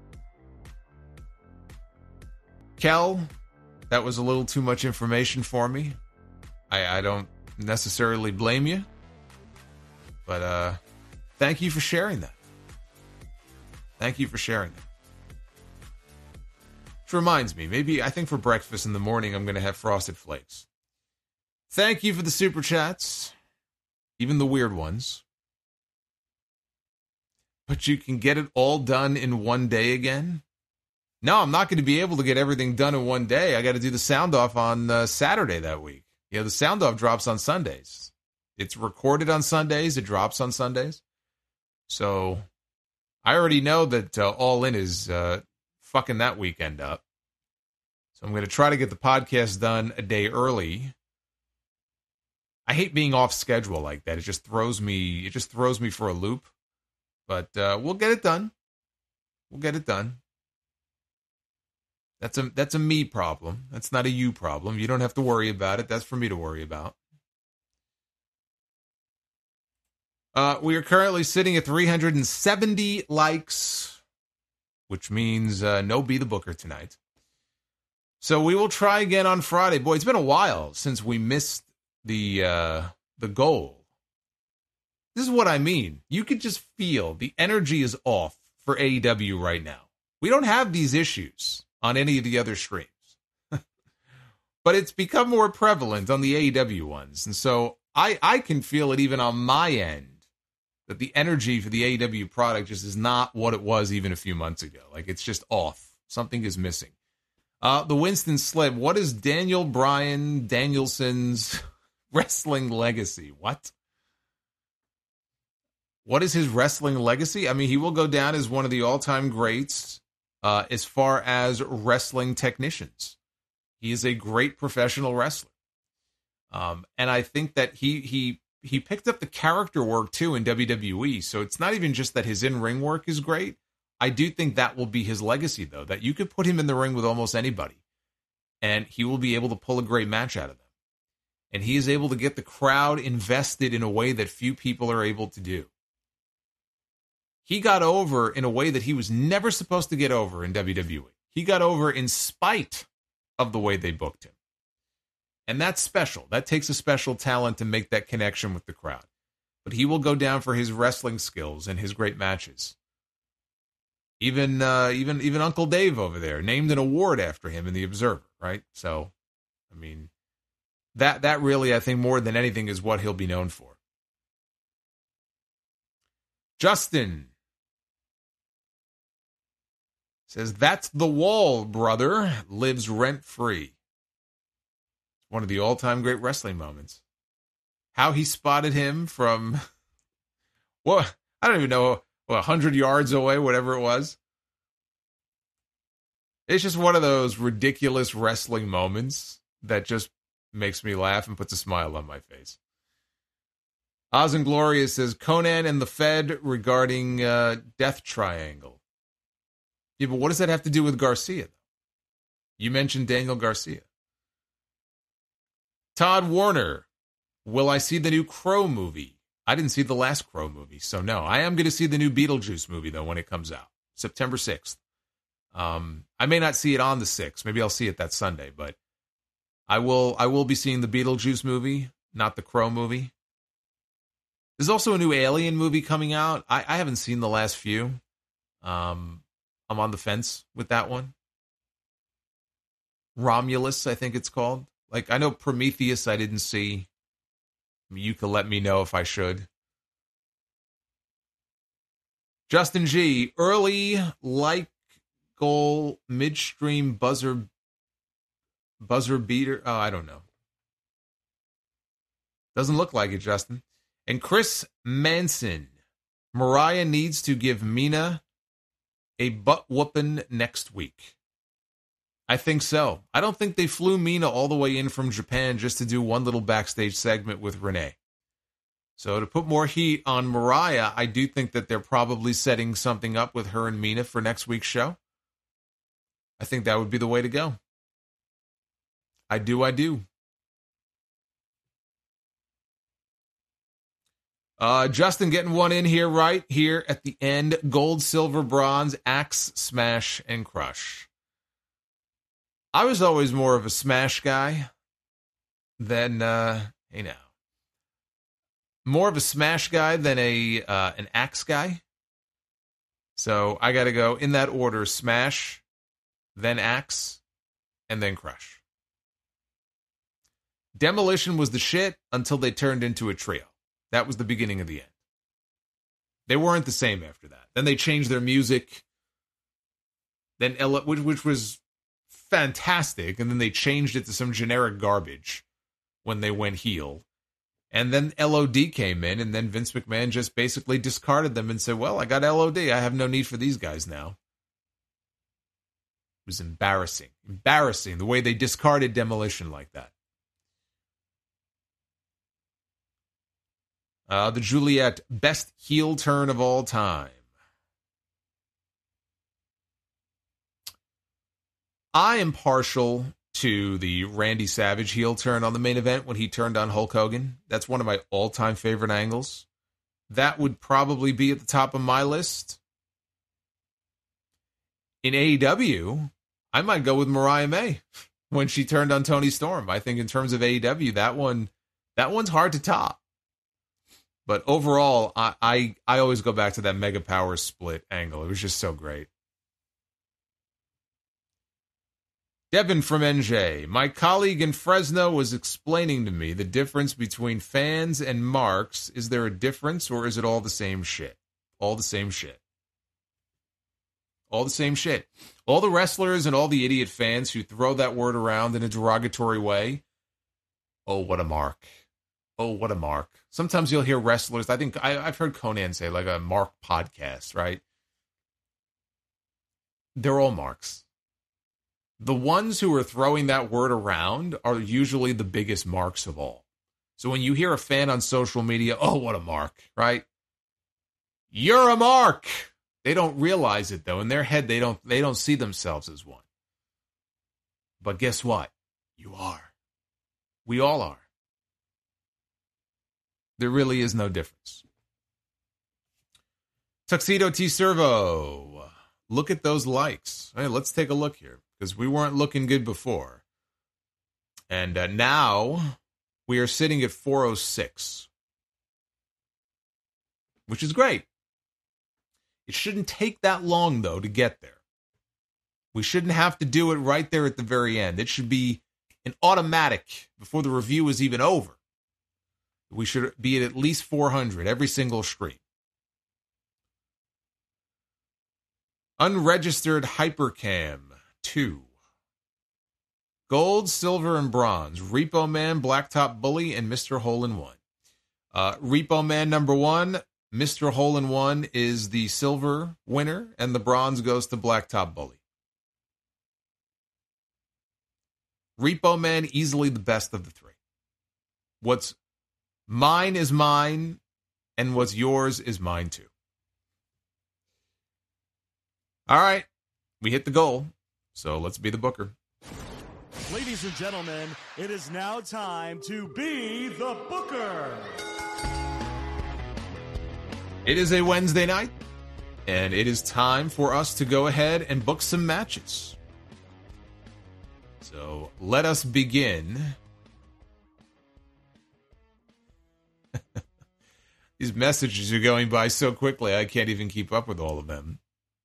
Kel, that was a little too much information for me. I don't necessarily blame you, but thank you for sharing that. Thank you for sharing that. Which reminds me, maybe I think for breakfast in the morning I'm going to have Frosted Flakes. Thank you for the super chats, even the weird ones. But you can get it all done in one day again? No, I'm not going to be able to get everything done in one day. I got to do the sound off on Saturday that week. Yeah, the sound off drops on Sundays. It's recorded on Sundays. It drops on Sundays. So I already know that All In is fucking that weekend up. So I'm going to try to get the podcast done a day early. I hate being off schedule like that. It just throws me for a loop. But we'll get it done. We'll get it done. That's a me problem. That's not a you problem. You don't have to worry about it. That's for me to worry about. We are currently sitting at 370 likes, which means no Be the Booker tonight. So we will try again on Friday. Boy, it's been a while since we missed the goal. This is what I mean. You could just feel the energy is off for AEW right now. We don't have these issues on any of the other streams. But it's become more prevalent on the AEW ones. And so I can feel it even on my end, that the energy for the AEW product just is not what it was even a few months ago. Like, it's just off. Something is missing. The Winston Slip, what is Daniel Bryan Danielson's wrestling legacy? What? What is his wrestling legacy? I mean, he will go down as one of the all-time greats as far as wrestling technicians. He is a great professional wrestler. And I think that he picked up the character work, too, in WWE. So it's not even just that his in-ring work is great. I do think that will be his legacy, though, that you could put him in the ring with almost anybody, and he will be able to pull a great match out of them. And he is able to get the crowd invested in a way that few people are able to do. He got over in a way that he was never supposed to get over in WWE. He got over in spite of the way they booked him. And that's special. That takes a special talent to make that connection with the crowd. But he will go down for his wrestling skills and his great matches. Even Uncle Dave over there named an award after him in The Observer, right? So, I mean, that really, I think, more than anything is what he'll be known for. Justin says, that's the wall, brother. Lives rent-free. One of the all-time great wrestling moments. How he spotted him from, well, I don't even know, 100 yards away, whatever it was. It's just one of those ridiculous wrestling moments that just makes me laugh and puts a smile on my face. Oz and Gloria says, Conan and the Fed regarding Death Triangle. Yeah, but what does that have to do with Garcia? You mentioned Daniel Garcia. Todd Warner, will I see the new Crow movie? I didn't see the last Crow movie, so no. I am going to see the new Beetlejuice movie, though, when it comes out. September 6th. I may not see it on the 6th. Maybe I'll see it that Sunday, but I will be seeing the Beetlejuice movie, not the Crow movie. There's also a new Alien movie coming out. I haven't seen the last few. I'm on the fence with that one. Romulus, I think it's called. Like, I know Prometheus I didn't see. You can let me know if I should. Justin G, early like goal, midstream buzzer beater. Oh, I don't know. Doesn't look like it, Justin. And Chris Manson, Mariah needs to give Mina a butt whooping next week. I think so. I don't think they flew Mina all the way in from Japan just to do one little backstage segment with Renee. So to put more heat on Mariah, I do think that they're probably setting something up with her and Mina for next week's show. I think that would be the way to go. I do. Justin getting one in here right here at the end. Gold, silver, bronze, axe, smash, and crush. I was always more of a smash guy than, more of a smash guy than an axe guy. So I got to go in that order: smash, then axe, and then crush. Demolition was the shit until they turned into a trio. That was the beginning of the end. They weren't the same after that. Then they changed their music. Then Ella, which was fantastic, and then they changed it to some generic garbage when they went heel. And then LOD came in, and then Vince McMahon just basically discarded them and said, well, I got LOD. I have no need for these guys now. It was embarrassing. Embarrassing, the way they discarded Demolition like that. The Juliet, best heel turn of all time. I am partial to the Randy Savage heel turn on the main event when he turned on Hulk Hogan. That's one of my all-time favorite angles. That would probably be at the top of my list. In AEW, I might go with Mariah May when she turned on Toni Storm. I think in terms of AEW, that one's hard to top. But overall, I always go back to that Mega Power split angle. It was just so great. Devin from NJ. My colleague in Fresno was explaining to me the difference between fans and marks. Is there a difference, or is it all the same shit? All the same shit. All the same shit. All the wrestlers and all the idiot fans who throw that word around in a derogatory way. Oh, what a mark. Oh, what a mark. Sometimes you'll hear wrestlers, I think I've heard Conan say, like a mark podcast, right? They're all marks. The ones who are throwing that word around are usually the biggest marks of all. So when you hear a fan on social media, oh, what a mark, right? You're a mark. They don't realize it, though. In their head, they don't see themselves as one. But guess what? You are. We all are. There really is no difference. Tuxedo T Servo. Look at those likes. Hey, let's take a look here, because we weren't looking good before. And now we are sitting at 406, which is great. It shouldn't take that long, though, to get there. We shouldn't have to do it right there at the very end. It should be an automatic before the review is even over. We should be at least 400 every single stream. Unregistered Hypercam 2. Gold, silver, and bronze. Repo Man, Blacktop Bully, and Mr. Hole-in-One. Repo Man number 1, Mr. Hole-in-One is the silver winner, and the bronze goes to Blacktop Bully. Repo Man, easily the best of the three. What's mine is mine, and what's yours is mine too. All right, we hit the goal, so let's be the booker. Ladies and gentlemen, it is now time to be the booker. It is a Wednesday night, and it is time for us to go ahead and book some matches. So let us begin. These messages are going by so quickly, I can't even keep up with all of them.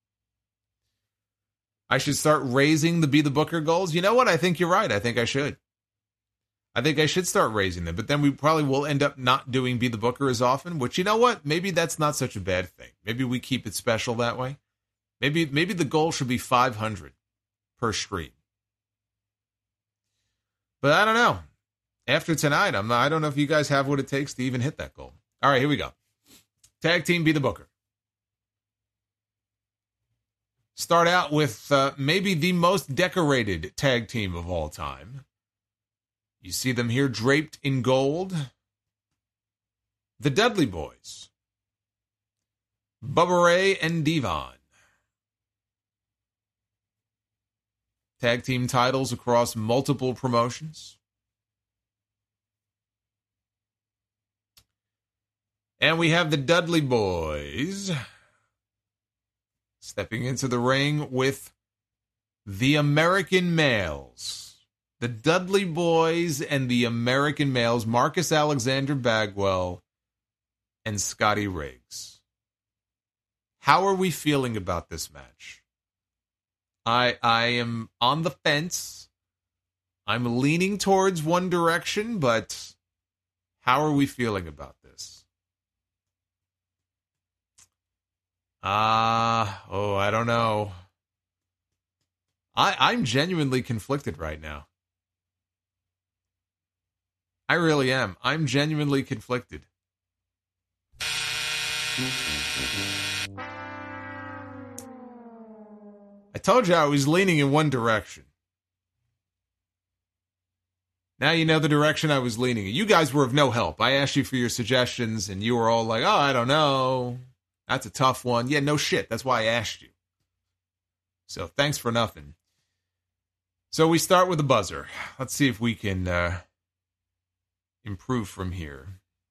I should start raising the Be the Booker goals. You know what? I think you're right. I think I should. I think I should start raising them, but then we probably will end up not doing Be the Booker as often, which, you know what? Maybe that's not such a bad thing. Maybe we keep it special that way. Maybe the goal should be 500 per stream. But I don't know. After tonight, I don't know if you guys have what it takes to even hit that goal. All right, here we go. Tag team Be the Booker. Start out with maybe the most decorated tag team of all time. You see them here draped in gold. The Dudley Boys. Bubba Ray and Devon. Tag team titles across multiple promotions. And we have the Dudley Boys stepping into the ring with the American Males. The Dudley Boys and the American Males, Marcus Alexander Bagwell and Scotty Riggs. How are we feeling about this match? I am on the fence. I'm leaning towards one direction, but how are we feeling about this? I don't know. I'm genuinely conflicted right now. I really am. I'm genuinely conflicted. I told you I was leaning in one direction. Now you know the direction I was leaning in. You guys were of no help. I asked you for your suggestions, and you were all like, oh, I don't know. That's a tough one. Yeah, no shit. That's why I asked you. So thanks for nothing. So we start with a buzzer. Let's see if we can improve from here.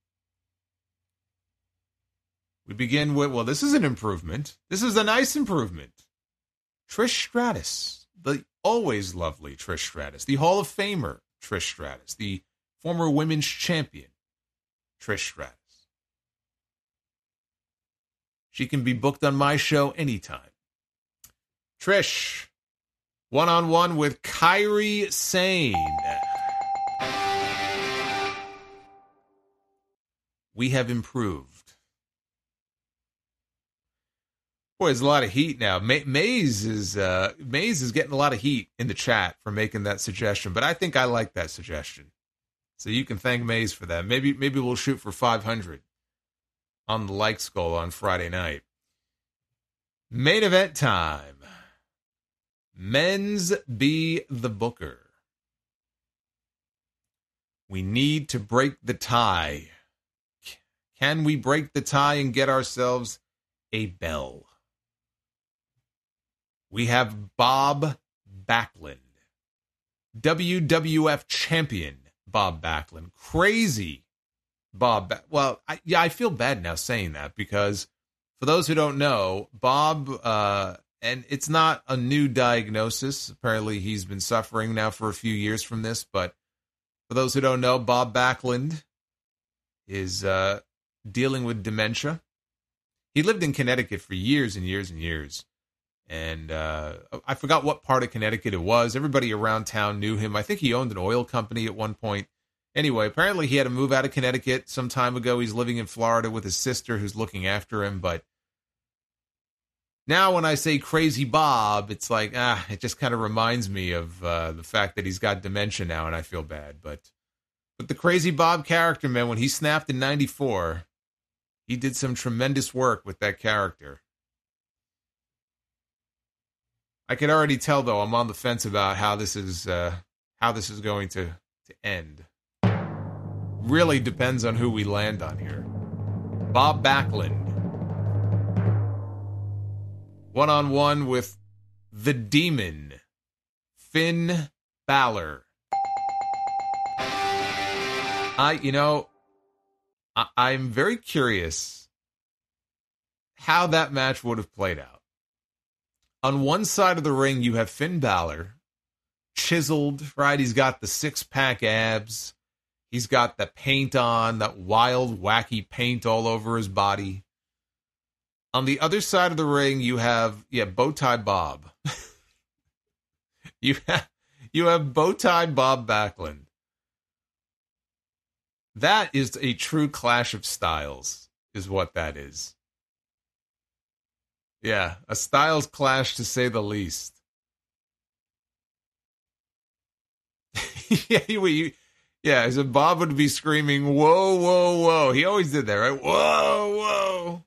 We begin with, well, this is an improvement. This is a nice improvement. Trish Stratus, the always lovely Trish Stratus, the Hall of Famer Trish Stratus, the former women's champion Trish Stratus. She can be booked on my show anytime. Trish, one-on-one with Kairi Sane. We have improved. Boy, there's a lot of heat now. Maze is getting a lot of heat in the chat for making that suggestion, but I think I like that suggestion. So you can thank Maze for that. Maybe we'll shoot for 500 on the like skull on Friday night. Main event time. Men's Be the Booker. We need to break the tie. Can we break the tie and get ourselves a bell? We have Bob Backlund, WWF champion Bob Backlund. Crazy Bob. I feel bad now saying that because for those who don't know, Bob, and it's not a new diagnosis. Apparently he's been suffering now for a few years from this, but for those who don't know, Bob Backlund is dealing with dementia. He lived in Connecticut for years and years and years. And I forgot what part of Connecticut it was. Everybody around town knew him. I think he owned an oil company at one point. Anyway, apparently he had to move out of Connecticut some time ago. He's living in Florida with his sister who's looking after him. But now when I say Crazy Bob, it's like, it just kind of reminds me of the fact that he's got dementia now, and I feel bad. But the Crazy Bob character, man, when he snapped in 94, he did some tremendous work with that character. I could already tell, though, I'm on the fence about how this is how this is going to end. Really depends on who we land on here. Bob Backlund. One-on-one with the Demon, Finn Balor. I'm very curious how that match would have played out. On one side of the ring, you have Finn Balor, chiseled, right? He's got the six-pack abs. He's got the paint on, that wild, wacky paint all over his body. On the other side of the ring, you have, Bowtie Bob. you have Bowtie Bob Backlund. That is a true clash of styles, is what that is. Yeah, a styles clash to say the least. So Bob would be screaming, "Whoa, whoa, whoa." He always did that, right? Whoa, whoa.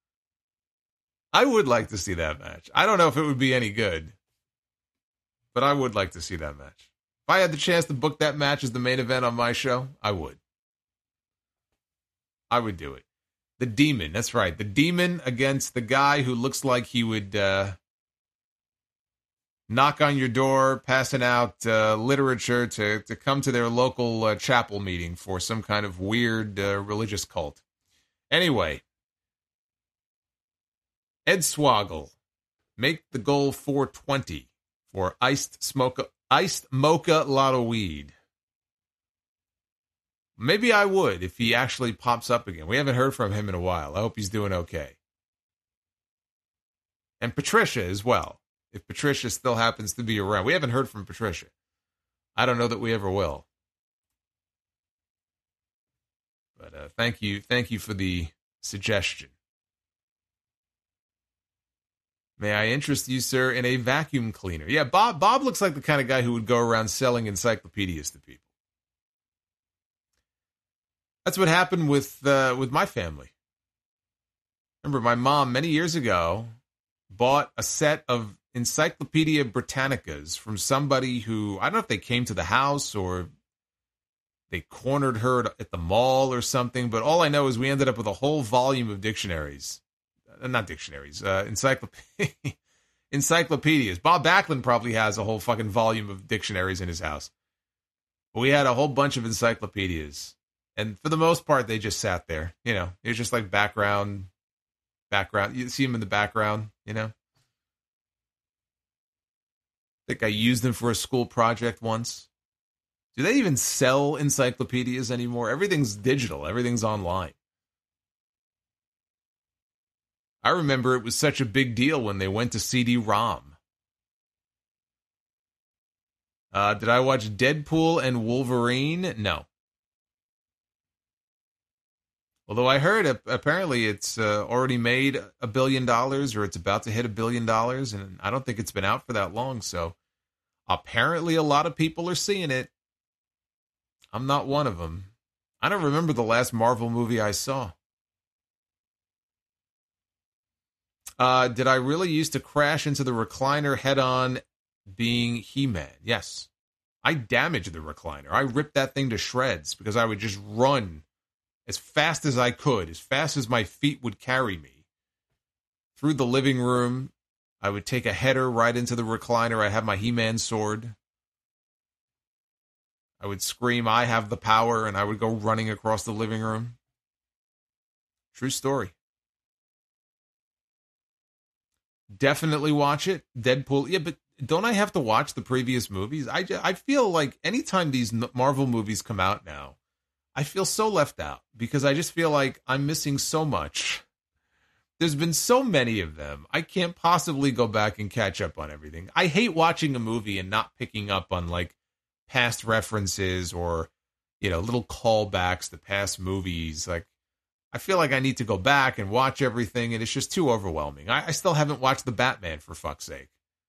I would like to see that match. I don't know if it would be any good, but I would like to see that match. If I had the chance to book that match as the main event on my show, I would. I would do it. The Demon, that's right. The Demon against the guy who looks like he would knock on your door, passing out literature to come to their local chapel meeting for some kind of weird religious cult. Anyway, Ed Swoggle, make the goal 420 for iced mocha lot of weed. Maybe I would if he actually pops up again. We haven't heard from him in a while. I hope he's doing okay. And Patricia as well. If Patricia still happens to be around. We haven't heard from Patricia. I don't know that we ever will. But thank you for the suggestion. May I interest you, sir, in a vacuum cleaner? Yeah, Bob looks like the kind of guy who would go around selling encyclopedias to people. That's what happened with my family. Remember, my mom, many years ago, bought a set of Encyclopedia Britannicas from somebody who, I don't know if they came to the house or they cornered her at the mall or something, but all I know is we ended up with a whole volume of dictionaries. Not dictionaries, encyclopedias. Bob Backlund probably has a whole fucking volume of dictionaries in his house. But we had a whole bunch of encyclopedias. And for the most part, they just sat there. You know, it was just like background. You see them in the background, you know. I think I used them for a school project once. Do they even sell encyclopedias anymore? Everything's digital. Everything's online. I remember it was such a big deal when they went to CD-ROM. Did I watch Deadpool and Wolverine? No. Although I heard apparently it's already made $1 billion, or it's about to hit $1 billion, and I don't think it's been out for that long. So apparently a lot of people are seeing it. I'm not one of them. I don't remember the last Marvel movie I saw. Did I really used to crash into the recliner head-on being He-Man? Yes. I damaged the recliner. I ripped that thing to shreds because I would just run as fast as I could, as fast as my feet would carry me. Through the living room, I would take a header right into the recliner. I have my He-Man sword. I would scream, "I have the power," and I would go running across the living room. True story. Definitely watch it. Deadpool. Yeah, but don't I have to watch the previous movies? I feel like anytime these Marvel movies come out now, I feel so left out because I just feel like I'm missing so much. There's been so many of them. I can't possibly go back and catch up on everything. I hate watching a movie and not picking up on like past references or, you know, little callbacks to past movies. Like, I feel like I need to go back and watch everything, and it's just too overwhelming. I still haven't watched The Batman, for fuck's sake.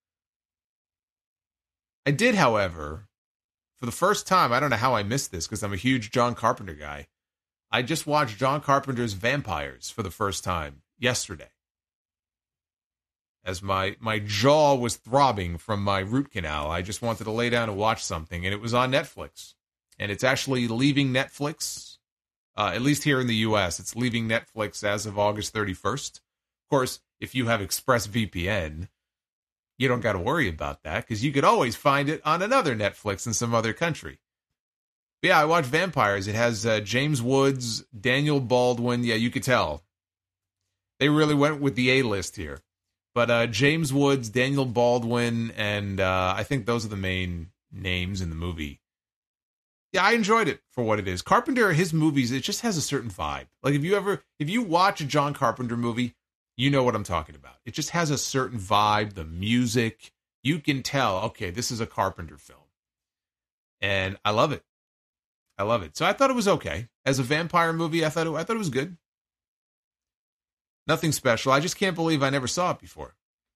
I did, however, for the first time, I don't know how I missed this because I'm a huge John Carpenter guy. I just watched John Carpenter's Vampires for the first time yesterday. as my jaw was throbbing from my root canal. I just wanted to lay down and watch something, and it was on Netflix. And it's actually leaving Netflix, at least here in the U.S. It's leaving Netflix as of August 31st. Of course, if you have ExpressVPN, you don't got to worry about that because you could always find it on another Netflix in some other country. But yeah, I watched Vampires. It has James Woods, Daniel Baldwin. Yeah, you could tell. They really went with the A-list here. But James Woods, Daniel Baldwin, and I think those are the main names in the movie. Yeah, I enjoyed it for what it is. Carpenter, his movies, it just has a certain vibe. Like if you watch a John Carpenter movie, you know what I'm talking about. It just has a certain vibe, the music. You can tell, okay, this is a Carpenter film. And I love it. I love it. So I thought it was okay. As a vampire movie, I thought it was good. Nothing special. I just can't believe I never saw it before.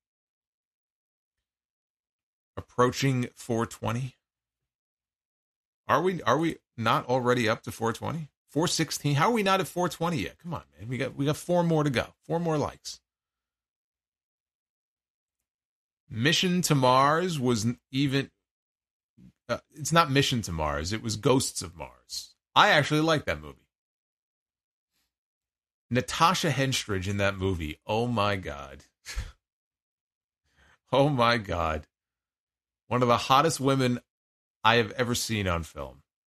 Approaching 420. Are we not already up to 420? 416? How are we not at 420 yet? Come on, man. We got 4 more to go. 4 more likes. Mission to Mars was even... it's not Mission to Mars. It was Ghosts of Mars. I actually like that movie. Natasha Henstridge in that movie. Oh, my God. Oh, my God. One of the hottest women I have ever seen on film.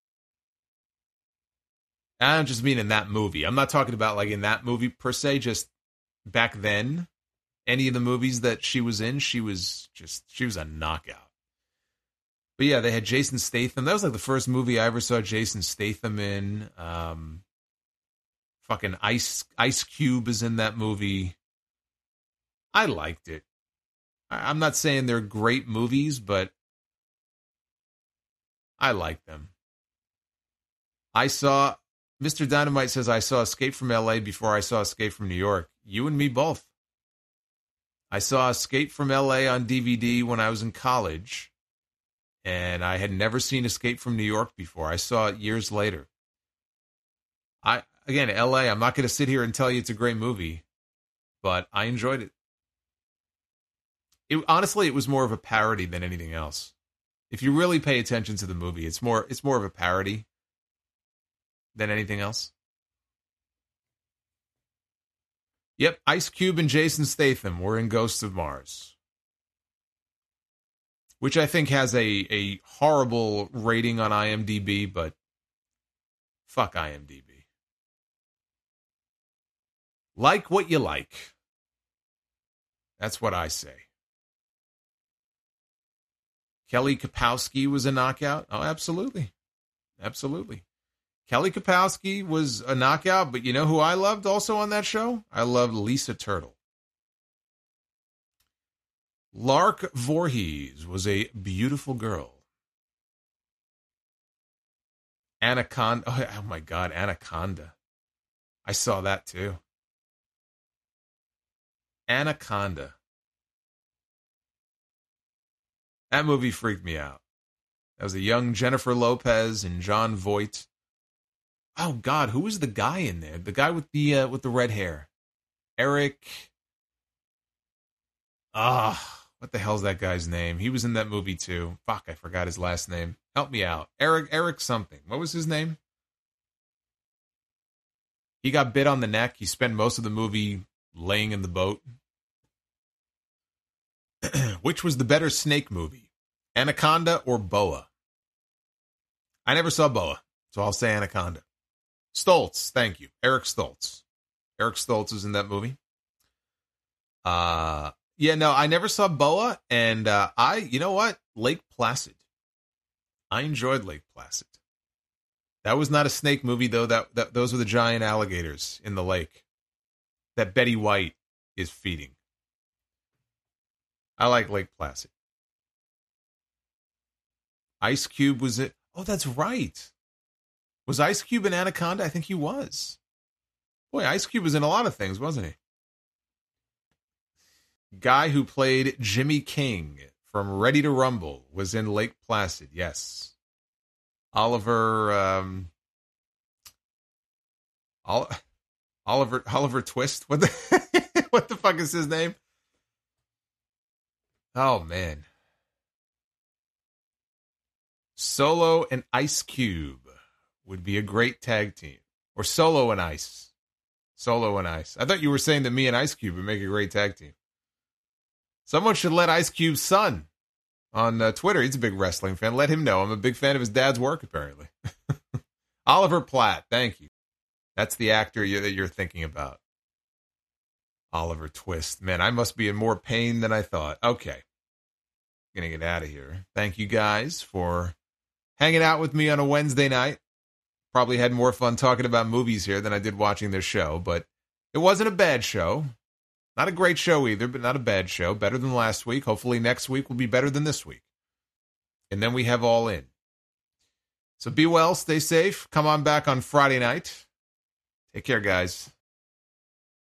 And I don't just mean in that movie. I'm not talking about like in that movie per se, just back then. Any of the movies that she was in, she was a knockout. But yeah, they had Jason Statham. That was like the first movie I ever saw Jason Statham in. Fucking Ice Cube is in that movie. I liked it. I'm not saying they're great movies, but I like them. I saw, Mr. Dynamite says, I saw Escape from LA before I saw Escape from New York. You and me both. I saw Escape from LA on DVD when I was in college, and I had never seen Escape from New York before. I saw it years later. Again, LA, I'm not going to sit here and tell you it's a great movie, but I enjoyed it. Honestly, it was more of a parody than anything else. If you really pay attention to the movie, it's more of a parody than anything else. Yep, Ice Cube and Jason Statham were in Ghosts of Mars, which I think has a horrible rating on IMDb, but fuck IMDb. Like what you like. That's what I say. Kelly Kapowski was a knockout. Oh, absolutely. Absolutely. Kelly Kapowski was a knockout, but you know who I loved also on that show? I loved Lisa Turtle. Lark Voorhees was a beautiful girl. Anaconda. Oh my God, Anaconda. I saw that too. Anaconda. That movie freaked me out. That was a young Jennifer Lopez and John Voight. Oh God, who was the guy in there? The guy with the red hair. Eric. What the hell's that guy's name? He was in that movie too. Fuck, I forgot his last name. Help me out. Eric something. What was his name? He got bit on the neck. He spent most of the movie laying in the boat. Which was the better snake movie? Anaconda or Boa? I never saw Boa, so I'll say Anaconda. Stoltz, thank you. Eric Stoltz. Eric Stoltz is in that movie. Yeah, no, I never saw Boa, and you know what? Lake Placid. I enjoyed Lake Placid. That was not a snake movie, though. That those were the giant alligators in the lake that Betty White is feeding. I like Lake Placid. Ice Cube was it? Oh, that's right. Was Ice Cube in Anaconda? I think he was. Boy, Ice Cube was in a lot of things, wasn't he? Guy who played Jimmy King from Ready to Rumble was in Lake Placid. Yes. Oliver Twist. What the what the fuck is his name? Oh, man. Solo and Ice Cube would be a great tag team. Or Solo and Ice. Solo and Ice. I thought you were saying that me and Ice Cube would make a great tag team. Someone should let Ice Cube's son on Twitter. He's a big wrestling fan. Let him know. I'm a big fan of his dad's work, apparently. Oliver Platt. Thank you. That's the actor that you're thinking about. Oliver Twist. Man, I must be in more pain than I thought. Okay. Gonna get out of here. Thank you guys for hanging out with me on a Wednesday night. Probably had more fun talking about movies here than I did watching their show, but it wasn't a bad show. Not a great show either, but not a bad show. Better than last week. Hopefully next week will be better than this week. And then we have All In. So be well, stay safe. Come on back on Friday night. Take care, guys.